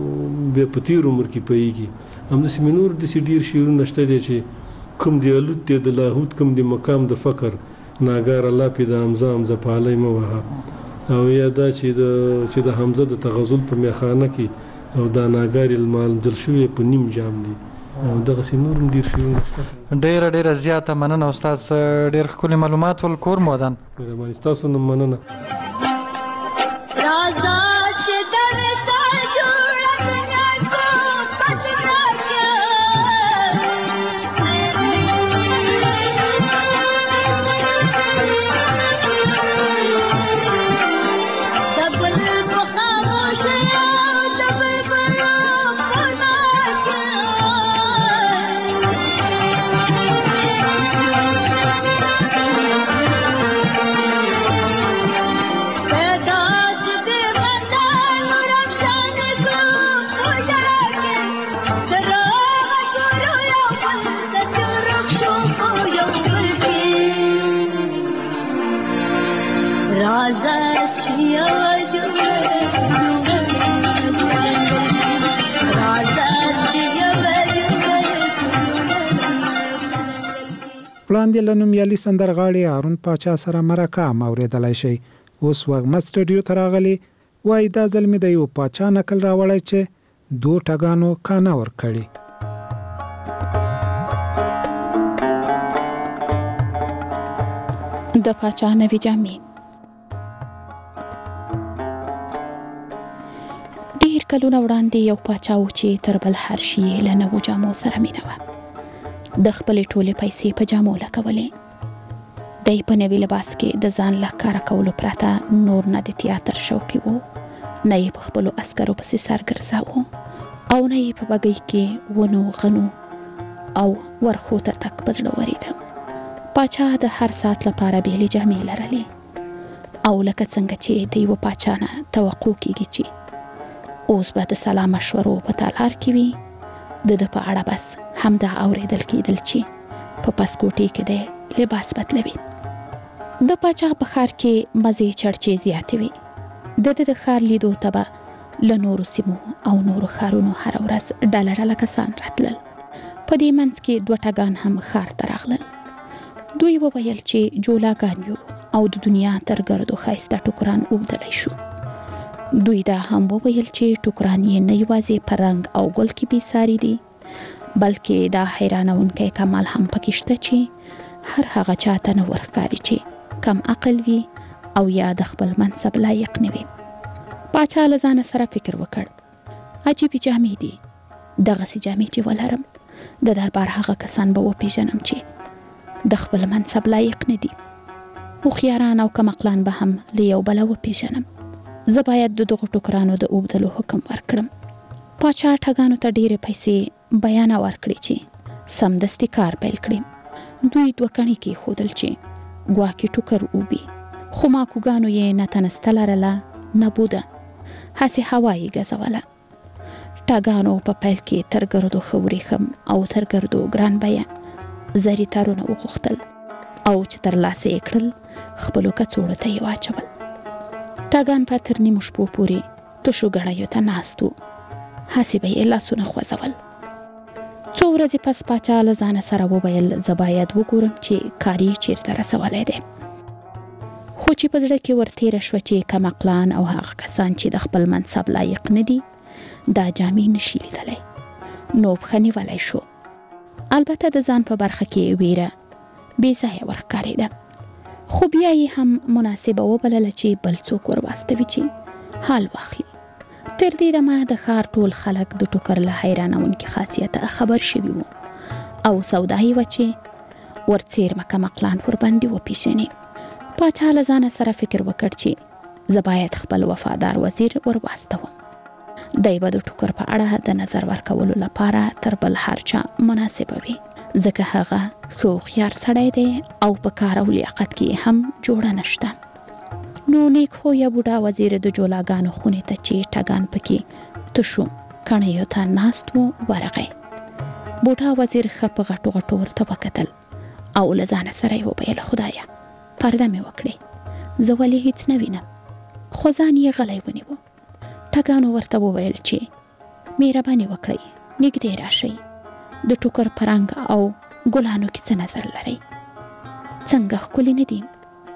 په بیا په تېر عمر کې پوهېږي همداسې مې نور داسې ډېر شعرونه شته دی چې کوم دی الوت دی د لاهوت کوم دی مقام د فقر ناګاره لاپې د حمزه حمزه پالی مه وهه او یا دا چې د چې د حمزه د تغزل په میخانه کې او دا ناګارې المالجل شوی په نیم جام دی او دغسې نور هم ډېر شعرونه شته ډېره ډېره زیاته مننه استاد ډېر ښکلي معلومات ول کور مو ودان مهرباني ستاسو نه مننه وړاندې له نومیالي سندرغاړي هارون پاچا سره مرکه هم اورېدلی شئ. اوس وږمه سټوډیو ته راغلي، وایي دا ځل مې د یو پاچا نکل راوړی چې دو ټګانو کانه ورکړي. د پاچا نوې جامې. ډېر کلونه وړاندې یو پاچا و چې تر بل هر شي یې له نوو جامو سره مینه وه. د خپلې ټولې پیسې په جامو لګولې. دی په نوي لباس کې د ځان له ښکاره کولو پرته نور نه د تیاتر شوقي و، نه یې په خپلو عسکرو پسې سر ګرځاوه او نه یې په بګۍ کې ونو غنو او ورخو ته تک په زړه ورېده. پاچا د هر ساعت لپاره بیلې جامې لرلې او لکه څنګه چې د یوه پاچا نه توقع کېږي چې اوس به د سلام مشورو په تالار کې وي، د ده په اړه بس همدا اورېدل کېدل چې په پسکوټي کې دی لباس بدلوي. د پاچا په ښار کې مزې چړچې زیاتې وي. د ده د ښار لیدو ته به له نورو سیمو او نورو ښارونو هره ورځ ډله ډله کسان راتلل. په دې منځ کې دوه ټګان هم ښار ته راغلل. دوی وویل چې جولاګان یو او د دنیا تر ګردو ښایسته ټوکران اوبدلی شو. دوی دا هم وویل چې ټوکران یې نه یوازې په رنګ او ګل کې بېساري دي، بلکې دا حیرانونکی کمال هم پکې شته چې هر هغه چاته نه ورښکاري چې کم عقل وي او یا د خپل منصب لایق نه وي. پاچا له ځانه سره فکر وکړ، عجیبې جامې دي، دغسې جامې چې ولرم د دربار هغه کسان به وپېژنم چې د خپل منصب لایق نه دي. هوښیاران او کمعقلان به هم له یو بله وپېژنم. زه باید د دغو ټوکرانو د اوبدلو حکم ورکړم. پاچا ټګانو ته ډېرې پیسې بیانه ورکړې چې سمدستي کار پیل کړي. دوی دوه کڼې کېښودل چې ګواکې ټوکر اوبي، خو ماکوګانو یې نه تنسته لرله نه بوده، هسې هوا یې ګزوله. ټګانو په پیل کې تر ګردو ښه ورېښم او تر ګردو ګران بیه زري تارونه وغوښتل او چې ترلاسه یې کړل خپلو کڅوړو ته یې واچول. ټګان په تر نیمو شپو پورې تشو ګړیو ته ناست و، هسې به یې لاسونه خوځول. څو ورځې پس پاچا له ځانه سره وویل زه باید وګورم چې کار یې چیرته رسولی دی. خو چې په زړه کې ورتېره شوه چې کمعقلان او هغه کسان چې د خپل منصب لایق نه دي دا جامې نشي لیدلی، نو پښه نیولی شو. البته د ځان په برخه کې ویره بې ځایه ورښکارېده، خو بیا یې هم مناسبه وبلله چې بل څوک ور واستوي چې حال واخلي. تر دې دمه د ښار ټول خلک د ټوکر له حیرانونکي خاصیته خبر شوي وو او سودا یې وه چې ورڅېرمه کمعقلان ورباندې وپېژني. پاچا له ځانه سره فکر وکړ چې زه باید خپل وفادار وزیر ور واستوم. دی به د ټوکر په اړه د نظر ورکولو لپاره تر بل هر چا مناسبه وي، ځکه هغه ښه هوښیار سړی دی او په کار او لیاقت کې هم جوړه نشته. نو نیک خویه بوډا وزیر د جولاګانو خونې ته چې ټګان پکې تشو کڼیو ته ناست و ورغی. بوډا وزیر ښه په غټو غټو ورته وکتل او له ځانه سره یې وویل خدایه پرده مې وکړې، زه ولې هیڅ نه وینم. خو ځان یې غلی ونیو. ټګانو ورته وویل چې مهرباني وکړئ نږدې راشئ، د ټوکر په رنګ او ګلانو کې څه نظر لرئ؟ څنګه ښکلي نه دي؟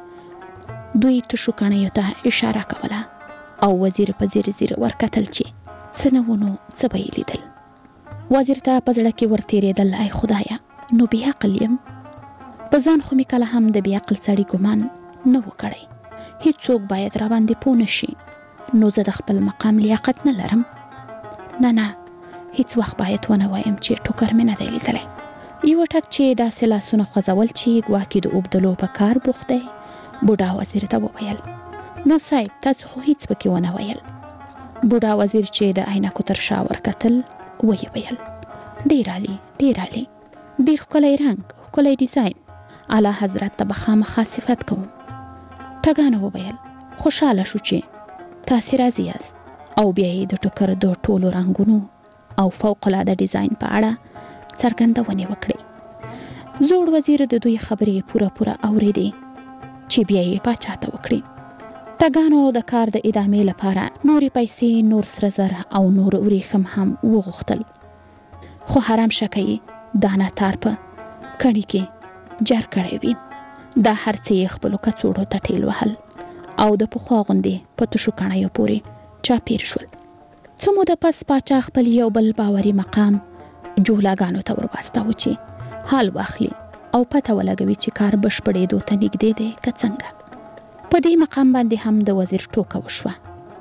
دوی تشو کڼیو ته اشاره کوله او وزیر په ځیر ځیر ورکتل چې څه نه و نو څه به یې لیدل. وزیر ته په زړه کې ورتېرېدل ای خدایه نو بې عقل یم. په ځان خو مې کله هم د بې عقل سړي ګمان نه و کړی. هېڅوک باید راباندې پوه نه شي نو زه د خپل مقام لیاقت نه لرم. نه نه هیڅ وخت باید ونه وایم چې ټوکر مې نه دی لیدلی. یوه ټک چې داسې لاسونه خوځول چې ګواکې د اوبدلو په کار بوخت دی، بوډا وزیر ته وویل نو صاحب تاسو خو هیڅ پکې ونه ویل. بوډا وزیر چې د عینکو تر شا ورکتل ویې ویل ډېر عالي ډېر عالي، ډېر ښکلی رنګ، ښکلی ډیزاین، اعلی حضرت ته به خامخا صفت کوم. ټګانو وویل خوشحاله شو چې تاسې راضي یاست او بیا یې د ټوکر د ټولو رنګونو او فوق العاده ډیزاین په اړه څرګندونې وکړې. زوړ وزیر د دوی خبرې پوره پوره اورېدې چې بیا یې پاچا ته وکړې. ټګانو د کار د ادامې لپاره نورې پیسې، نور سره زر او نور وریښم هم وغوښتل، خو حرام شکه یې دانه تار په کڼي کې جر کړی وي. دا هر څه یې خپلو کڅوړو ته ټېل وهل او د پخوا غوندې په تشو کڼیو پورې چاپېر شول. څه موده پس پاچا خپل یو بل باوري مقام جولاګانو ته ورواستاوه چې حال واخلي او پته ولګوي چې کار بشپړېدو ته نږدې دی که څنګه. په دې مقام باندې هم د وزیر ټوکه وشوه.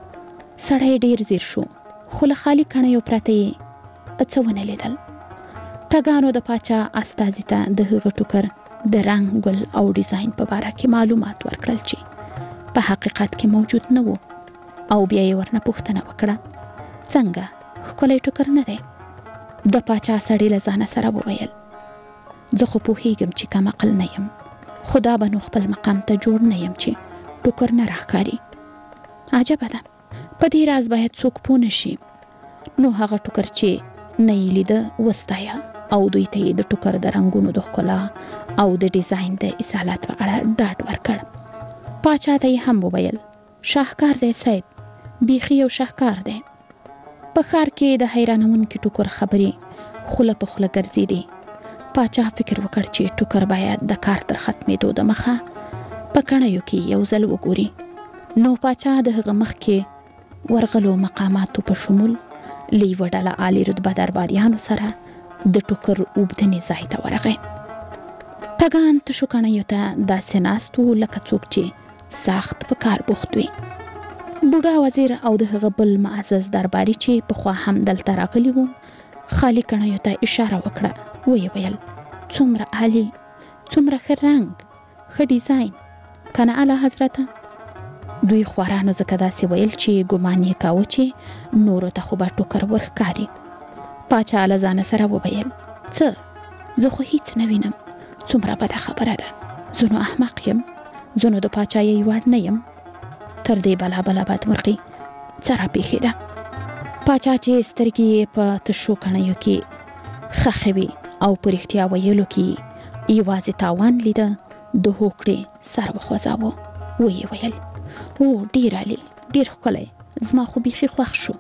سړی ډېر زیر شو خو له خالي کڼیو پرته یې څه ونه لیدل. ټګانو د پاچا استازي ته د هغه ټوکر د رنګ ګل او ډیزاین په باره کې معلومات ورکړل چې په حقیقت کې موجود نه وو او بیا یې ورنه پوښتنه وکړه څنګه ښکلی ټوکر نه دی؟ د پاچا سړي له ځانه سره وویل زه خو پوهیږم چې کم عقل نه یم خو دا به نو خپل مقام ته جوړ نه یم چې ټوکر نه راښکاري. عجبه ده په دې راز باید څوک پوه نه شي. نو هغه ټوکر چې نه یې لیده وستایه او دوی ته یې د ټوکر د رنګونو د ښکلا او د ډیزاین د اصالت په اړه ډاډ ورکړ. پاچا ته یې هم وویل شاهکار دی صاحب، بیخي یو شاهکار دی. په ښار کې د حیرانونکي ټوکر خبرې خوله په خوله ګرځېدې. پاچا فکر وکړ چې ټوکر باید د کار تر ختمېدو د مخه په کڼیو کې یو ځل وګوري. نو پاچا د هغه مخ کې ورغلو مقاماتو په شمول له یوه ډله عالي رتبه درباریانو سره د ټوکر اوبدنې ځای ته ورغی. ټګان تشو کڼیو ته داسې ناست وو لکه څوک چې سخت په کار بوخت وي. بوډا وزیر او د هغه بل معزز درباري چې پخوا هم دلته راغلي وو خالي کڼیو ته اشاره وکړه. ویې ویل څومره عالي، څومره ښه رنګ، ښه ډیزاین، که نه اعلی حضرته؟ دوی خوارانو ځکه داسې ویل چې ګمان یې کاوه چې نورو ته خو به ټوکر ورښکاري. پاچا له ځانه سره وویل څه زه خو هیڅ نه وینم، څومره بده خبره ده. زه نو احمق یم، زه نو د پاچایۍ وړ نه یم. تر دې بلا بلا بدمرغي څه راپېښېده؟ پاچا چې سترګې په تشو کڼیو کې ښخې وې او په رښتیا ویلو کې یوازې تاوان لیده د هوکړې سر وخوځاوه. ویې ویل او ډېر عالي، ډېر ښکلی، زما خو بیخي خوښ شو.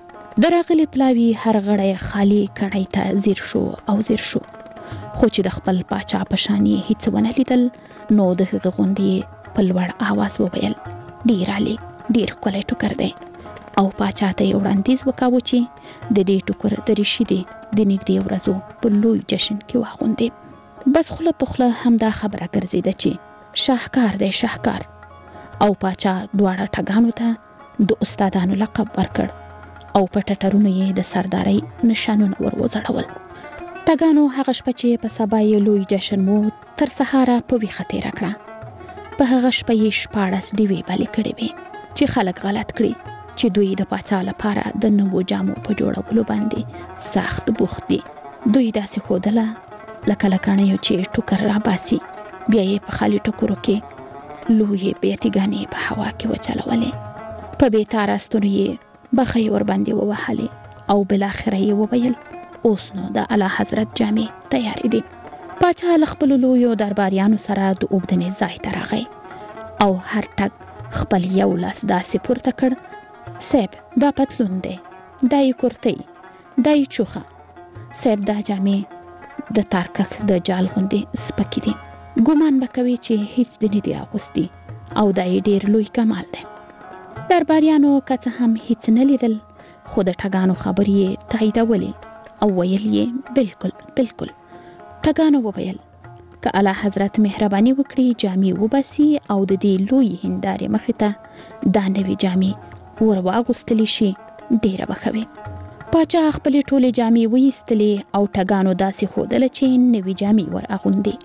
د راغلي پلاوي هر غړی خالي کڼۍ ته ځیر شو او ځیر شو، خو چې د خپل پاچا په شان یې هیڅ ونه لیدل نو د هغه غوندې په لوړ آواز وویل ډېر عالي، ډېر ښکلی ټوکر دی. او پاچا ته یې وړاندیز وکاوه چې د دې ټوکر د ریشي دی د نږدې ورځو په لوی جشن کې واغوندي. بس خوله په خوله همدا خبره ګرځېده چې شاهکار دی شاهکار. او پاچا دواړه ټګانو ته د استادانو لقب ورکړ او په ټټرونو یې د سردارۍ نشانونه ور وځړول. ټګانو هغه شپه چې په سبا یې لوی جشن و تر سهاره په ویښه تېره کړه. په هغه شپه یې شپاړس ډیوې بلې کړې وې چې خلک غلط کړي چې دوی د پاچا لپاره د نوو جامو په جوړولو باندې سخت بوخت دي. دوی داسې ښودله لکه له کڼیو چې ټوکر راباسي بیا یې په خالي ټوکرو کې لویې بیتیګانې په هوا کې وچلولې. په بېتاره ستونو یې بخۍ ورباندې ووهلې او بالاخره یې وویل اوس نو د اعلی حضرت جامې تیارې دي. پاچا له خپلو لویو درباریانو سره د اوبدنې ځای ته راغی او هر ټک خپل یو لاس داسې پورته کړ صاحب دا پتلون دی، دا یې کورتۍ، دا یې چوخه، صاحب دا جامې د تارکخ د جال غوندې سپکې دي. ګومان به کوي چې هیڅ دې نه دي اغوستي او دا یې ډېر لوی کمال دی. درباریانو که څه هم هیڅ نه لیدل خو د ټګانو خبرې یې تاییدولې او ویل یې بالکل بالکل. ټګانو وویل که اعلی حضرت مهرباني وکړي جامې وباسي او د دې لوی هندارې مخې ته دا نوې جامې ور واغوستلی شي ډېره به ښه وي. پاچا خپلې ټولې جامې ویستلې او ټګانو داسې ښودله چې نوې جامې ور اغوندي.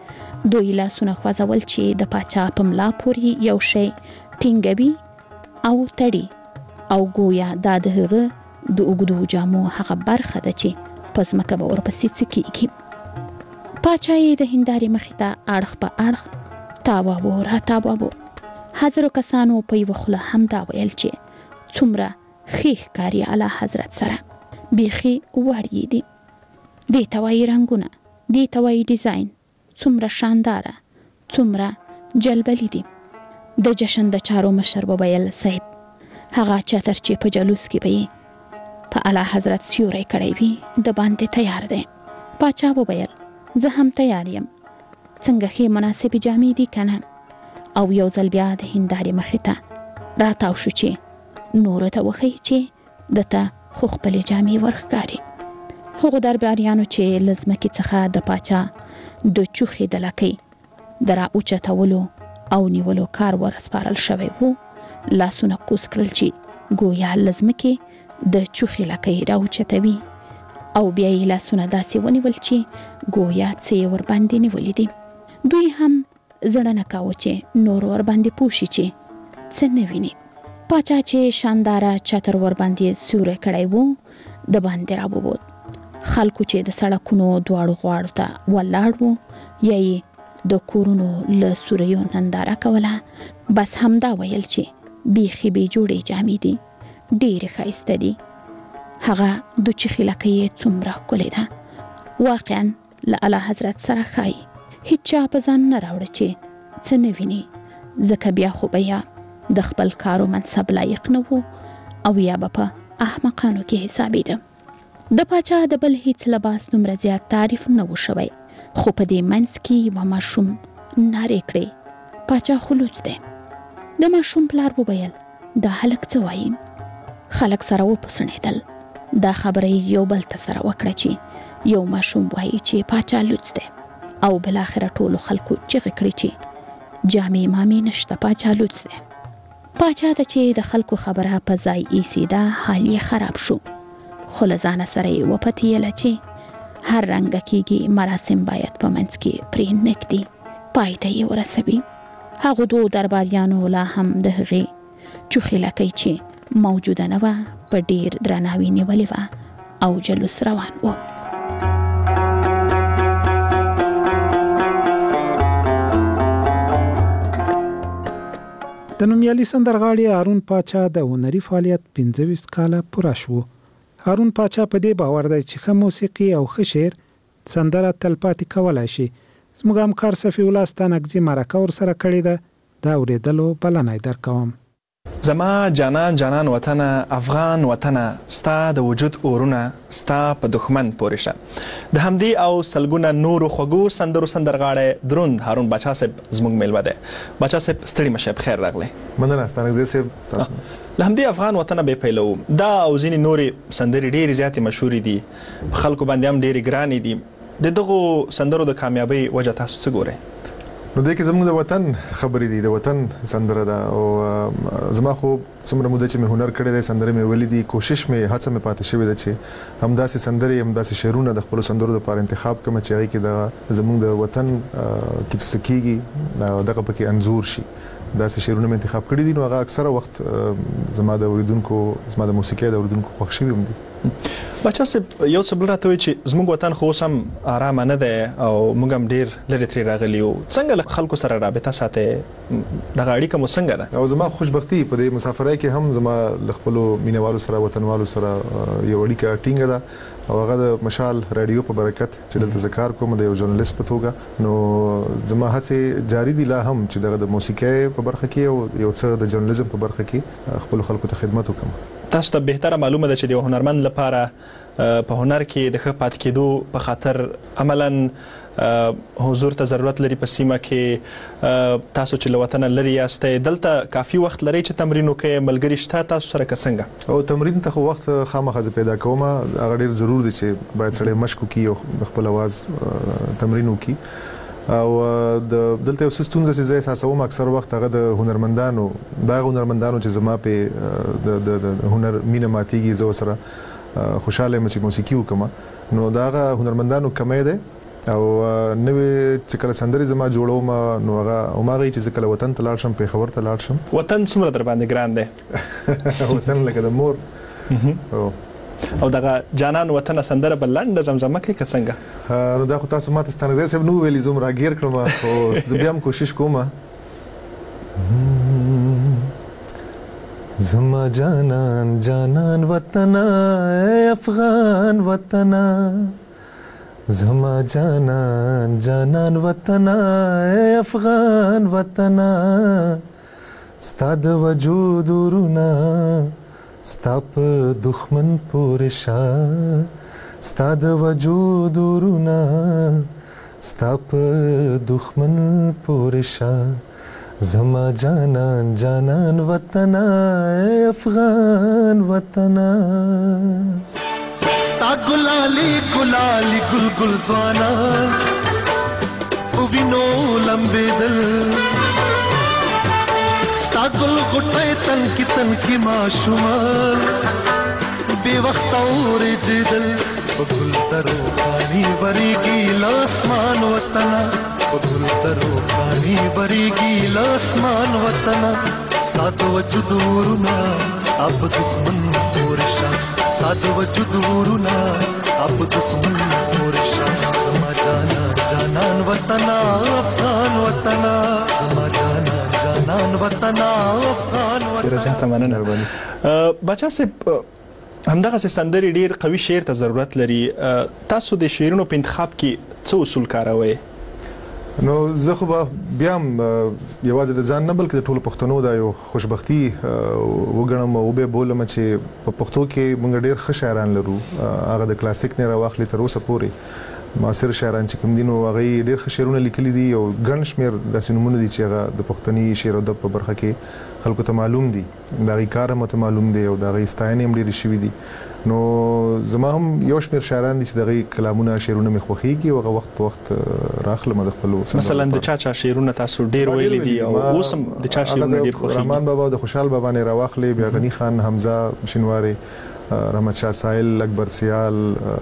دوی لاسونه خوځول چې د پاچا په ملا پورې یو شی ټینګوي او تړي او گویا دا د هغه د اوږدو جامو هغه برخه ده چې په ځمکه به ورپسې څه کېږي. پاچا یې د هندارې مخې ته اړخ په اړخ تاواوه را تاواوه. حاضرو کسانو په یوه خوله همدا ویل چې څومره ښې ښکاري اعلی حضرت سره، بیخي وړ یې دي. دې ته وایي رنګونه، دې ته وایي ډیزاین، څومره شانداره، څومره جلبلي دي. د جشن د چارو مشر وویل صاحب هغه چتر چې په جلوس کې به په اعلی حضرت سیوری کړی وي د باندې تیار دی. پاچا وویل زه هم تیار یم، څنګه ښې مناسبې جامې دي کنه. او یو ځل بیا د هندارې مخې ته راتاو شو چې نورو ته وښیي چې دته خو خپلې جامې ورښکاري. هغو درباریانو چې له ځمکې څخه د پاچا د چوخې د لکۍ د را اوچتولو او نیولو کار ورسپارل شوی و، لاسونه کوز کړل چې ګویا له ځمکې د چوخې لکۍ را اوچتوي او بیا یې لاسونه داسې ونیول چې ګویا څه یې ورباندې نیولي دي. دوی هم زړه نه کاوه چې نور ورباندې پوه شي چې څه نه ویني. پاچا چې شانداره چتر ورباندې سیوری کړی و د باندې راووت. خلکو چې د سړکونو دواړو غاړو ته ولاړ وو یا یې د کورونو له سوریو ننداره کوله، بس همدا ویل چې بیخي بې جوړې جامې دي، ډېرې ښایسته دي. هغه د چیخې لکۍ یې څومره ښکلې ده، واقعا له اعلی حضرت سره ښایي. هیڅ چا په ځان نه راوړه چې څه نه ویني، ځکه بیا خو به یا د خپل کار و منصب لایق نه وو او یا به په احمقانو کې حسابېده. د پاچا د بل هیڅ لباس دومره زیات تعریف نه و شوی، خو په دې منځ کې یوه ماشوم نارې کړې، پاچا خو لوڅ دی. د ماشوم پلار وویل دا هلک څه وایي؟ خلک سره وپسڼېدل. دا خبره یې یو بل ته سره وکړه چې یو ماشوم وایي چې پاچا لوڅ دی، او بالاخره ټولو خلکو چغې کړې چې جامې مامې نشته، پاچا لوڅ دی. پاچا ته چې د خلکو خبره په ځای ایسېده، حال یې خراب شو، خو له ځانه سره یې وپتېیله چې هر رنګه کېږي مراسم باید په منځ کې پرې نږدي پای ته یې ورسوي. هغو دوو درباریانو لا هم د هغې چوخې لکۍ چې موجوده نه وه په ډېر درناوي نیولې وه او جلوس روان و. د نومیالي سندرغاړي هارون پاچا د هنري فعالیت پنځه ویشت کاله پوره شو. هارون پاچا په دې باور دی چې ښه موسیقي او ښه شعر سندره تلپاتې کولی شي. زموږ همکار صفي الله ستانکزي مرکه ورسره کړې ده، د اورېدلو بلنه یې درکوم. زما جانان جانان وطنه، افغان وطنه، ستا د وجود اورونه ستا په دښمن پورې شه. د همدې او سلګونه نورو خوږو سندرو سندرغاړی دروند هارون پاچا صاحب زموږ میلمه دی. پاچا صاحب ستړي مشه، بخیر راغلی. مننه ستانکزي صاحب، ستاسو له همدې افغان وطنه به پیلو. دا او ځینې نورې سندرې ډېرې زیاتې مشهورې دي، په خلکو باندې هم ډېرې ګرانې دي. د دغو سندرو د کامیابۍ وجه تاسو څه ګورئ؟ نو دې کې زموږ د وطن خبرې دي، د وطن سندره ده. او زما خو څومره موده چې مې هنر کړی دی، سندرې مې ویلي دي، کوشش مې هڅه مې پاتې شوې ده چې همداسې سندرې همداسې شعرونه د خپلو سندرو دپاره انتخاب کړم چې هغې کې د زموږ د وطن کې څه کېږي دغه پکې انځور شي. داسې شعرونه مې انتخاب کړي دي، نو هغه اکثره وخت زما د اورېدونکو زما د موسیقۍ د اورېدونکو خوښ شوي هم دي. پاچا صاحب یو څه بل راته وایي چې زموږ وطن خو اوس هم ارامه نه دی او موږ هم ډېر لرې ترې راغلي یو، څنګه له خلکو سره رابطه ساتئ؟ دغه اړیکه مو څنګه ده؟ او زما خوشبختي په دې مسافرۍ کې هم زما له خپلو مینوالو سره وطنوالو سره یو اړیکه ټینګه ده، او هغه د مشال رادیو په برکت چې دلته زه کار کوم د یو ژورنالیست په توګه، نو زما هڅې جاري دي لا هم چې دغه د موسیقۍ په برخه کې او یو څه د ژورنالیزم په برخه کې خپلو خلکو ته خدمت وکړم. تاسو ته بهتره معلومه ده چې د یو هنرمند لپاره په هنر کې د ښه پاتې کېدو په خاطر عملاً حضور ته ضرورت لري. په سیمه کې تاسو چې له وطنه لرې یاستئ، دلته کافي وخت لرئ چې تمرین وکړئ؟ ملګري شته تاسو سره که څنګه؟ او تمرین ته خو وخت خامخا زه پیدا کوم، هغه ډېر ضرور دی چې باید سړی مشق وکړي او د خپل اواز تمرین وکړي. او د دلته یو څه ستونزه چې زه احساسوم اکثر وخت هغه د هنرمندانو دغه هنرمندانو چې زما په د هنر مینه ماتېږي، زه ورسره خوشاله یم چې موسیقي وکړم، نو دغه هنرمندانو کمی دی. او نوې چې کله سندرې زما جوړوم نو هغه هماغه چې زه کله وطن ته لاړ شم، پېښور ته لاړ شم. وطن څومره در باندې ګران دی؟ وطن لکه د مور. او دغه جانان وطن سندره بل لنډه زمزمه کوي که څنګه؟ نو دا خو تاسو ماته ستانکزی صاحب نو ویلي، زه هم راګیر کړم، خو زه بیا هم کوشش کوم. زما جانان جانان وطنا اے افغان وطنا، زما جانان جانان وطنا اے افغان وطنا، ستا د وجود ورونه ستا په دښمن پورې شه، ستا د وجود ورونه ستا په دښمن پورې شه زما جانان جانان وطنا افغان وطنا ستا ګلالي ګلالي ګل ګل ځوانان او وینو لمبېدل ستا ګل غوټۍ تنکي تنکي ماشومان بې وخته اورېدل په ګل درو پانی ورېږي له اسمان وطنه په ګل درو پانی ورېږي له اسمان وطنه ستا د وجود ورونه ستا په دښمن پورې شه ستا د وجود ورونه ستا په دښمن پورې شه زما جانان جانان وطنه افغان وطنه زما جانان جانان وطنه افغان وطنه. ډېره زیاته مننه. باچا صاحب همدغه سندرې ډېر قوي شعر ته ضرورت لري. تاسو د شعرونو په انتخاب کې څه اصول کاروئ؟ نو زه خو به بیا هم یوازې د ځان نه بلکې د ټولو پښتنو دا یو خوشبختي وګڼم او به بولم چې په پښتو کې موږ ډېر ښه شاعران لرو. هغه د کلاسیک نه راواخلي تر اوسه پورې معاصر شاعران چې کوم دي نو هغه ډېر ښه شعرونه لیکلي دي او ګڼ شمېر داسې نومونه دي چې هغه د پښتني شعر او ادب په برخه کې خلکو ته معلوم دي. د هغې کار هم ورته معلوم دی او د هغې ستاینې هم ډېرې شوي دي. نو زما هم یو شمېر شاعران دي چې د هغې کلامونه شعرونه مې خوښېږي او هغه وخت په وخت راخلم د خپلو مثلا د چا چا شعرونه تاسو ډېر ویلي دي او اوس هم د چا شعرونه ډېر خوښېږي؟ رحمان بابا د خوشحال بابا نه راواخلې، بیا غني خان، حمزه شینواري، رحمت شاه سایل، اکبر سیال،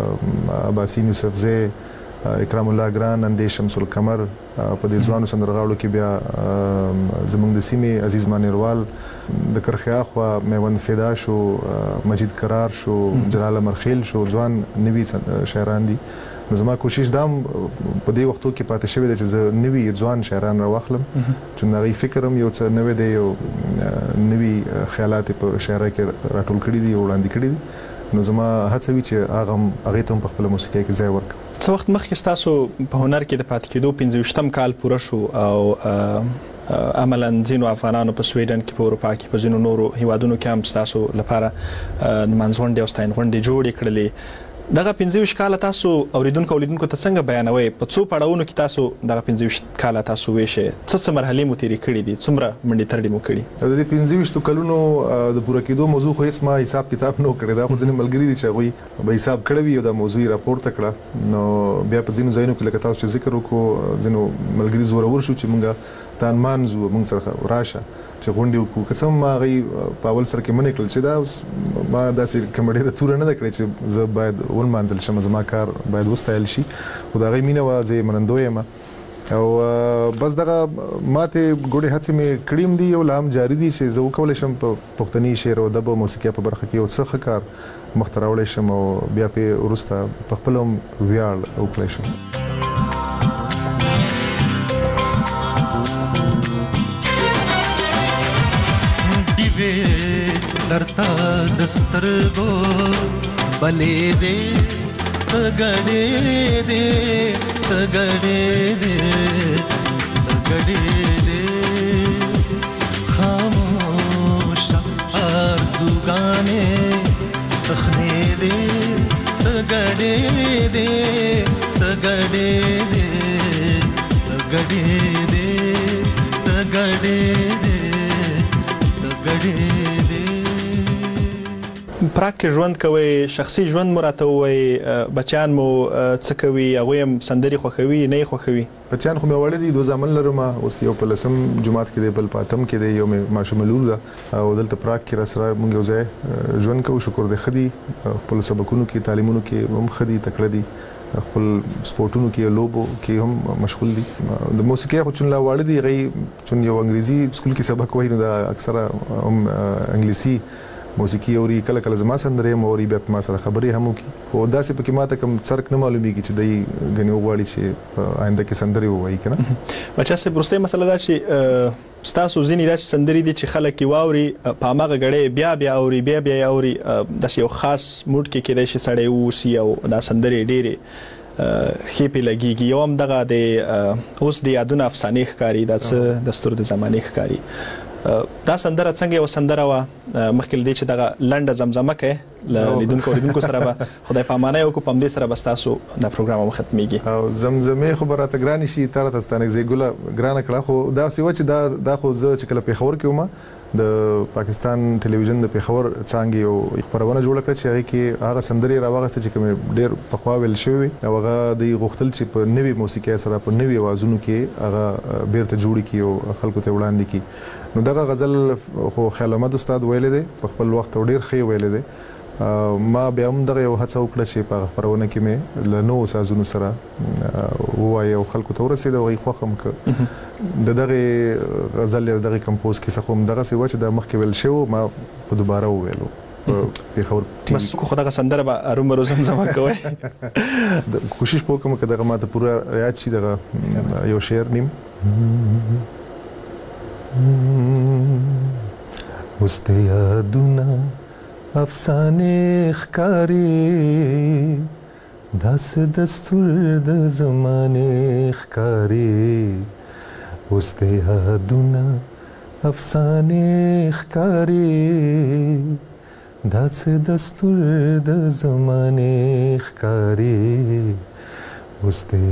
عباسین یوسفزی، اکرام الله ګران، اندې شمس القمر. په دې ځوانو سندرغاړو کې بیا زموږ د سیمې عزیز مانیروال، د کرخې اخوا میوند فدا شو، مجید قرار شو، جلال امرخیل شو، ځوان نوي شاعران دي. نو زما کوشش دا هم په دې وختو کې پاتې شوی دی چې زه نوي ځوان شاعران راواخلم چې د هغې فکر هم یو څه نوی دی او نوي خیالات یې په شاعرۍ کې راټول کړي دي او وړاندې کړي دي. نو زما هڅه وي چې هغه هم هغې ته هم په خپله موسیقۍ کې ځای ورکړم. څه وخت مخکې ستاسو په هنر کې د پاتې کېدو پنځه ویشتم کال پوره شو او عملاً ځینو افغانانو په سویډن کې، په اروپا کې، په ځینو نورو هیوادونو کې هم ستاسو لپاره نمانځغونډې او ستاینغونډې جوړې کړلې. دغه پنځه ویشت کاله تاسو اوریدونکو اولیدونکو ته څنګه بیانوئ؟ په څو پړاوونو کې تاسو دغه پنځه ویشت کاله تاسو ویښئ؟ څه څه مرحلې مو تېرې کړي دي؟ څومره منډې ترډې مو کړي؟ د دې پنځه ویشتو کلونو د پوره کېدو موضوع خو هېڅ ما حساب کتاب نه و کړی. دا خو ځینې ملګري دي چې هغوی به حساب کړی وي او دا موضوع یې راپورته کړه. نو بیا په ځینو ځایونو کې لکه تاسو چې ذکر وکړو ځینو ملګري زورور شو چې موږ ته نمانځو، موږ سره راشه چې غونډې وکړو. که څه هم ما هغوی په اول سر کې منې کړل چې دا اوس ما داسې کومه ډېره توره نه ده کړې چې زه باید ونمانځل شم، زما کار باید وستایل شي. خو د هغې مینه وه، زه یې منندوی یم او بس دغه ماتې ګوډې هڅې مې کړي هم دي او لا هم جاري دي چې زه وکولی شم په پښتني شعر او ادب او موسیقۍ په برخه کې یو څه ښه کار مخته راوړی شم او بیا پرې وروسته په خپله هم ویاړ وکړی شم. درتا دسترګو بلې دې تګړې دې تګړې دې تګړې دې خاموش ارزوګانې تخنې دې تګړې دې تګړې دې تګړې دې تګړې دې تګړې پراګ کې ژوند کوئ، شخصي ژوند مو راته ووایئ، بچیان مو څه کوي؟ هغوی هم سندرې خوښوي نه یې خوښوي؟ بچیان خو مې واړه دي، دوه زامن لرم. اوس یو په لسم جماعت کې دی، بل په اتم کې دی، یو مې ماشومه لور ده او دلته پراګ کې راسره موږ یو ځای ژوند کوو. شکر دی ښه دي، خپلو سبقونو کې تعلیمونو کې هم ښه دي، تکړه دي، خپل سپورټونو کې لوبو کې هم مشغول دي. د موسیقۍ خو چون لا واړه دي، هغوی چون یو انګریزي سکول کې سبق وایي نو دا اکثره هم انګلیسي موسیقي اوري، کله کله زما سندرې هم اوري، بیا په ما سره خبرې هم وکړي. خو داسې پکې ماته کوم څرک نه معلومیږي چې دی ګنې وغواړي چې په آینده کې سندرې ووایي که نه. بچا صاحب وروستۍ مسله دا چې ستاسو ځینې داسې سندرې دي چې خلک یې واوري، په هماغه ګړۍ بیا بیا اوري، بیا بیا یې اوري، داسې یو خاص موډ کې کیدای شي سړی واوسي او دا سندرې ډېرې ښې پې لګېږي. یو هم دغه د اوس د یادونه افسانې ښکاري، دا څه دستور د زمانې ښکاري. دا سندره څنګه یو سندره وه مخکې له دې چې دغه لنډه زمزمه کوې لیدونکو لیدونکو سره به خدای پامانه او کو پم دې سره به تاسو دا پروګرام ختميږي. او زمزمه خبره ته ګران شي تر تاسو ته نږدې ګوله ګران کړه خو دا سی و چې دا دا خو زه چې کله پیښور کې ومه د پاکستان ټلویزیون د پیښور څنګه یو خبرونه جوړ کړ چې هغه کې هغه سندري راوغسته چې کوم ډېر پخوا ویل شوی او هغه د غختل چې په نوې موسیقي سره په نوې आवाजونو کې هغه بیرته جوړ کی او خلکو ته وړاندې کی. نو دغه غزل خو خیال احمد استاد ویل دی په خپل وخت ډېر ښه ویل دی. ما بیا هم دغه یو هڅه وکړه چې په خبرونه کې مې له نو سازونو سره وایي او خلکو ته ورسېد او یې خوښ هم کړ. د دغه غزل دغه کمپوز کې څه خو هم دغسې وه چې د مخکې ویل شوی ما په دوباره وویلو په پېښور بس خو دغه سندره به ارومرو زمزمه کوئ. کوشش به وکړم که دغه ما ته پوره یاد شي دغه یو شعر نیم. اوس د یادونه افسانه ښکاري داسې دستور د زمانې ښکاري اوس د یادونه افسانه ښکاري داسې دستور د زمانې ښکاري اوس د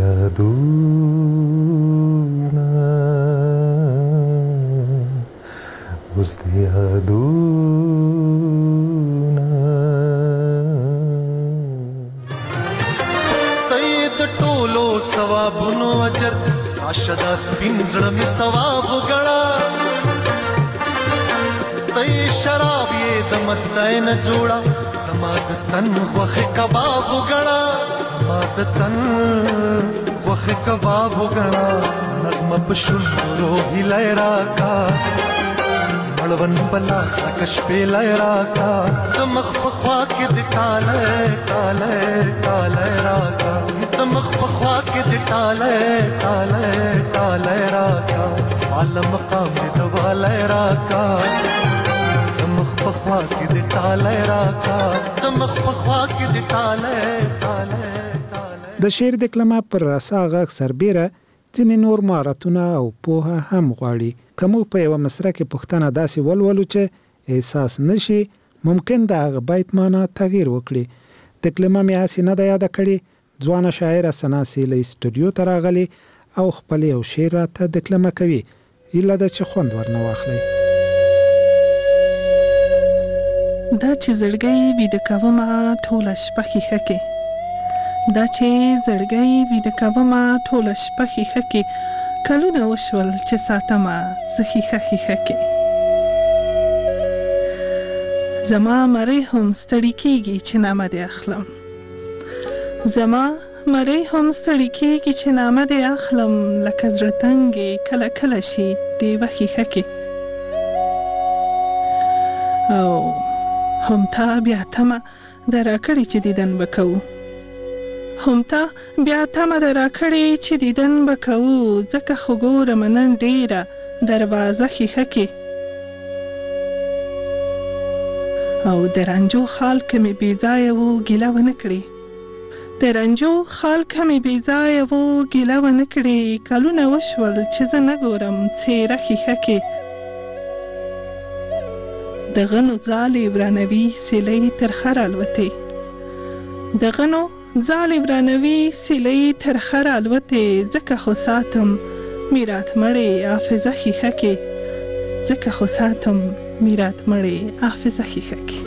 یادونه اوس د یادونه ثوابونو اجر عاشدا سپین زړه می ثواب وګړه ته شراب یې د مستای نه جوړه زما د تن خوخه کباب وګړه زما د تن خوخه کباب وګړه نغمه بشورو هلای راکا مړون پلاس کش په لای راکا د مخ په خوا کې د ټاله ټاله ټاله راکا د مخ په خوا کې د ټاله ټاله ټاله راکا عالم مقام د واله راکا د مخ په خوا کې د ټاله راکا د مخ په خوا کې د ټاله ټاله د شعر د کلمه پر رسا غږ سربیره ځینې نور مهارتونه او پوهه هم غواړي. که موږ په یوه مصره کې پوښتنه داسې ولولو چې احساس نشي ممکن د هغه بیت معنا تغییر وکړي. د کلمه مې هسې نه ده یاده کړې. ځوانه شاعره ثنا سیلۍ سټوډیو ته راغلې او خپل یو شعر راته د کلمه کوي. هیله ده چې خوند ورنه واخلئ. دا چې زړګی ویده کومه ټوله شپه ښیښه کې دا چې زړګی ویده کومه ټوله شپه ښیښه کې کلونه وشول چې ساتمه زه ښیښه ښیښه کې زما مری هم ستړي کېږي چې نامه دې اخلم زما مری هم ستړي کېږي چې نامه دې اخلم لکه زړه تنګې کله کله شي ډېوه ښیښه کې او هم تا بیا تمه د راکړې چې دیدن به کوو هم تا بیا تمه د راکړې چې دیدن به کوو ځکه خو ګورم نن ډېره دروازه ښیښه کې او د رنجو خال که مې بې ځایه و ګیله ونه کړې د رنجو خال که مې بې ځایه و ګیله ونه کړې کلونه وشول چې زه نه ګورم څېره ښیښه کې د غنو ځالې ورانوي سیلۍ ترخه رالوتې د غنو ځالې ورانوي سیلۍ ترخه رالوتې ځکه خو ساتم میرات مړې حافظه ښیښه کې ځکه خو ساتم میرات مړې حافظه ښیښه کې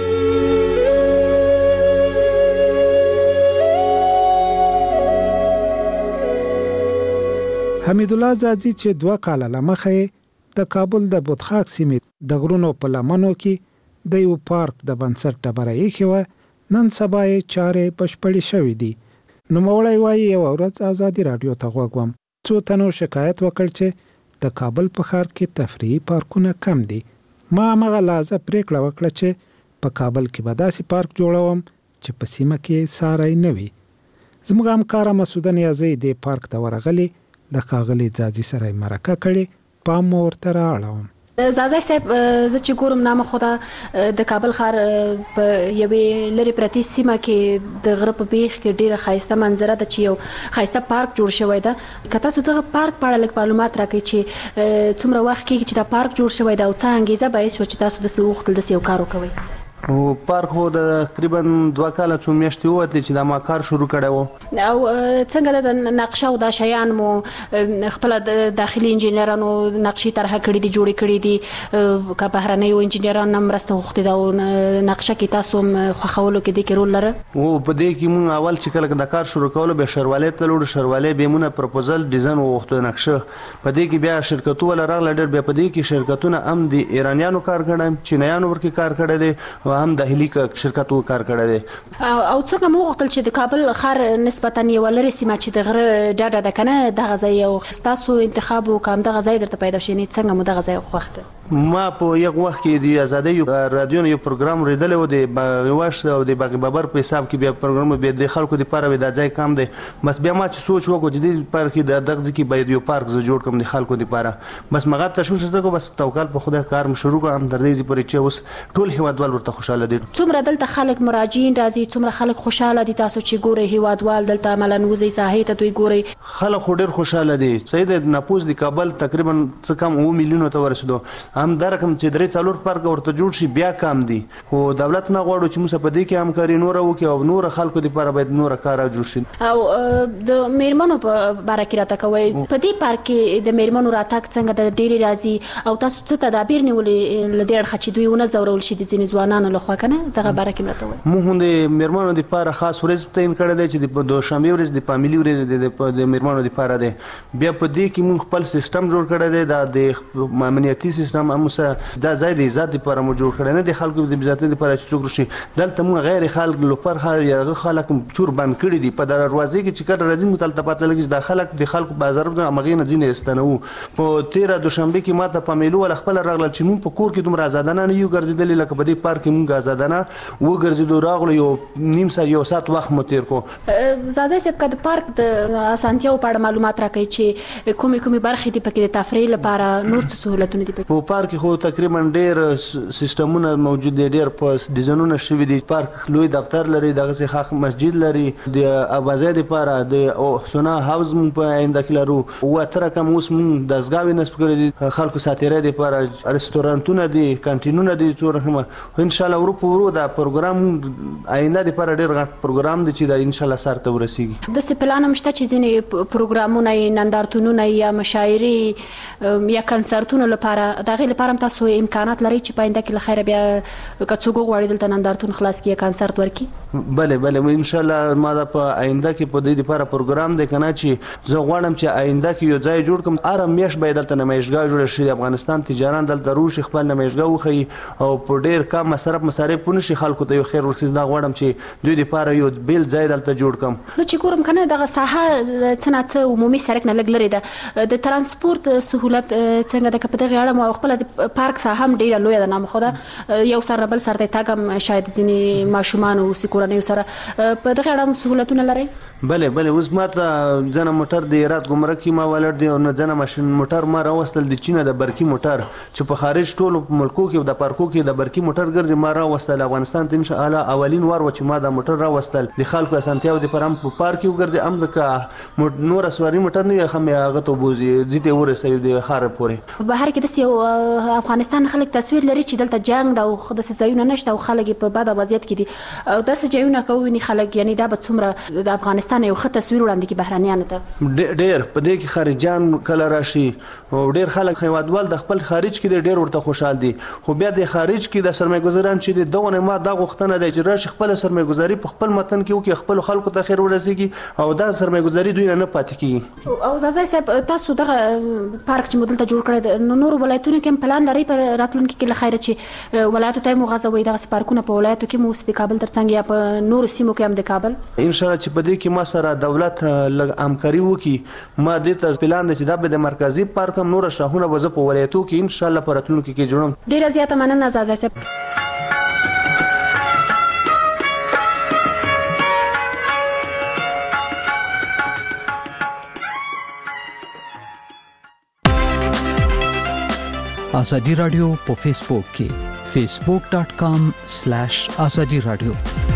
حمیدالله ځاځي چې دوه کاله له مخې د کابل د بودخاک سیمې د غرونو په لمنو کې د یو پارک د بنسټ ډبره ایښې وه نن سبا یې چارې بشپړې شوې دي. نوموړی وایي یوه ورځ ازادي راډیو ته غوږ وم څو تنو شکایت وکړ چې د کابل په ښار کې تفریحي پارکونه کم دي. ما همغه لحظه پرېکړه وکړه چې په کابل کې به داسې پارک جوړوم چې په سیمه کې ساری نه وي. زموږ همکاره مسعوده نیازۍ دې پارک ته ورغلې د ښاغلي ځاځي سره یې مرکه کړې پام مو ورته رااړوم. ځاځی صاحب زه چې ګورم نامه خو د کابل ښار په یوې لرې پرتې سیمه کې د غره په بیخ کې ډېره ښایسته منظره ده چې یو ښایسته پارک جوړ شوی ده. که تاسو دغه پارک په اړه لږ معلومات راکړئ چې څومره وخت کېږي چې دا پارک جوړ شوی ده او څه انګېزه باعث شوه چې تاسو داسې وغوښتل داسې یو کار وکوئ؟ او پارک هو د تقریبا دوه کاله څو میاشتې ووتلې چې دا ما کار شروع کړی و. او څنګه د نقشه او د شیان مو خپل د داخلي انجینرانو نقشې طرحه کړې دي جوړې کړې دي که بهرنیو انجینرانو هم مرسته غوښتې ده او نقشه کې تاسو هم خوښولو کې دې کې رول لره؟ او په دې کې مونږ اول چې کله د کار شروع کولو بیا شروالۍ ته لاړو، شروالۍ بیا مونږ پروپوزل ډیزاین وغوښتو نقشه، په دې کې بیا شرکتو ولا راغله ډېر، بیا په دې کې شرکتونه هم د ایرانیانو کار کړی، چینایانو ورکې کار کړی دی او هم داخلي شرکتو کار کړی دی. او څنګه مو غوښتل چې د کابل ښار نسبتا یوه لرې سیمه چې د غره ډډه ده که نه دغه ځای یو ستاسو انتخاب و که همدغه ځای درته پیدا شي څنګه مو دغه ځای خوښ کړ؟ ما په یو وخت کې د ازادۍ رادیو یو پروګرام ریدلی و د باغوش او د باغ بابر په حساب کې بیا پروګرام بیا د خلکو دپاره وي دا ځای کم دی، بس بیا ما چې سوچ وکړو چې دې پارک کې د دغه ځای کې باید یو پارک زه جوړ کړم د خلکو دپاره، بس مغه تشویش وکړو، بس توکل په خدای کار مې شروع کړ، هم تر دې پورې چې اوس ټول هیوادوال ورته خوشحاله دي. څومره دلته خلک مراجعین راځي، څومره خلک خوشحاله دي تاسو چې ګورئ هیوادوال دلته عملاً وځئ ساحې ته دوی ګورئ؟ خلک خو ډېر خوشحاله دي، صحیح دی. نفوس د کابل تقریبا څه کم اوه میلیونو ته ورسېدو، هم دا رقم چې درې څلور پارک ورته جوړ شي بیا کم دي، خو دولت نه غواړو چې موږ په دې کې همکاري نوره وکړي او نوره خلکو دپاره باید نوره کار جوړ شي. او د میرمنو په باره کې راته کوئ، په دې پارک کې د میرمنو راتګ څنګه د ډېرې راځي او تاسو څه تدابیر نیولې له دې اړخه چې دوی ونه ځورول شي د ځینې ځوانانو لخوا که نه دغه باره کې راته وایي؟ موږ د میرمنو دپاره خاص ورځ تعین کړی دی چې د دوشنبې ورځ د فامیلي ورځ د میرمنو دپاره دی، بیا په دې کې موږ خپل سیستم جوړ کړی دی، دا د امنیتي سیستم هم دا ځای د عزت دپاره مو جوړ کړی، نه د خلکو د عزت دپاره چې څوک راشي دلته موږ غیر خلک لوپر هغه خلک چور بند کړي دي، په دروازې کې چې کله راځي موږ دلته پته لګي چې دا خلک د خلکو بازار همغې نه ځینې ایستنوو. په تېره دوشنبې کې ما ته په میلو ولا خپله راغلل چې موږ په کور کې دومره ازادانه نه یو ګرځېدلي لکه په دې پارک کې موږ ازادانه وګرځېدو، راغلو یو نیم ساعت یو ساعت وخت مو تېر کړو. زازی صاحب که د پارک د اسانتیاو په اړه معلومات راکوي چې کومې کومې برخې دي پکې د تفریح لپاره نور څه سهولتونه دي پکې؟ په پارک کې خو تقریبا ډېر سیستمونه موجود دي، ډېر په ډیزاینونه شوي دي. پارک لوی دفتر لري، دغسې ښه مسجد لري، د اوازۍ دپاره د سونا هاوس مونږ په آینده کې لرو، اووه اتره کم اوس مونږ دستګاوې نصب کړي دي خلکو ساتیرۍ دپاره، رستورانتونه دي، کانټینونه دي، څو رقمه انشاءالله ورو په ورو دا پروګرام آینده دپاره ډېر غټ پروګرام دی چې دا انشاءالله سر ته ورسېږي. داسې پلان هم شته چې ځینې پروګرامونه یې نندارتونونه یا مشاعرې یا کنسرتونو لپاره د هغې لپاره هم تاسو امکانات لرئ چې په آینده کې له خیره بیا که څوک وغواړي دلته نندارتون خلاص کړي یا کنسرت ورکړي؟ بله بله انشاءالله ما دا په آینده کې په دې دپاره پروګرام دی که نه چې زه غواړم چې آینده کې یو ځای جوړ کړم، هره میاشت باید دلته نمایشګاه جوړه شي، د افغانستان تجاران دلته روشي خپل نمایشګاه وښیي او په ډېر کم مصرف مصارف ونه شي خلکو ته یو خیر ورکړي. دا غواړم چې دوی دپاره یو بیل ځای دلته جوړ کړم. زه چې ګورم که نه دغه ساحه څه نه څه عمومي سړک نه لږ لرې ده، د ترانسپورت سهولت څنګه ده که په دغې اړه مو خپله د پارک ساحه هم ډېره لویه ده نامخوده یو سر نه بل سر ته تګ هم شاید ځینې ماشومانو اوسي کورنیو سره، په دغې اړه هم سهولتونه لرئ؟ بله بله اوس ما ته ځنه موټر د هرات ګمرک کې ما ولر دی او نه ځنه ماشین موټر ما راوستل د چینه د برقي موټر چې په خارج ټولو ملکو کې د پارکو کې د برقي موټر ګرځي ما راوستل افغانستان ته انشاءالله اولین وار و چې ما دا موټر راوستل د خلکو اسانتیاو دپاره هم په پارک کې وګرځي، هم د نور سواري موټر نه وي هم هغه ته بوځي ځي ته ورسوي د ښار پورې. په بهر کې داسې یو افغانستان خلک تصویر لري چې دلته جنګ ده او داسې ځایونه نشته او خلک په بده وضعیت کې دي، او داسې ځایونه که وویني خلک یعنې دا به څومره د افغانستان یو ښه تصویر وړاندې کړي بهرنیانو ته؟ ډېر په دې کې خارجیان کله راشي او ډېر خلک هیوادوال د خپل خارج کې ډېر ورته خوشحال دي، خو بیا د خارج کې د سرمایه ګذاران چې دي دغه نه ما دا غوښتنه ده چې راشي خپله سرمایه ګذاري په خپل متن کې وکړي، خپلو خلکو ته خیر ورسېږي او دا سرمایه ګذاري دوی نه پاتې کېږي. او زازی صاحب تاسو دغه پارک چې مو دلته جوړ کړی دی نو نورو ولایتونو کې هم پلان لرئ په راتلونکي کې له خیره چې ولایتو ته یې مو غځوئ دغسې پارکونه په ولایتو کې مو اوس د کابل تر څنګ یا په نورو سیمو کې هم د کابل؟ انشاءالله چې په دې کې ما سره دولت لږ همکاري وکړي، ما دې ته پلان دی چې دا به د مرکزي پارک هم نوره شاخونه به زه په ولایتو کې انشاءالله په راتلونکي کې جوړم. ډېره زیاته مننه زازی صاحب. آزادی رادیو په فیسبوک کې facebook dot com slash azadi radio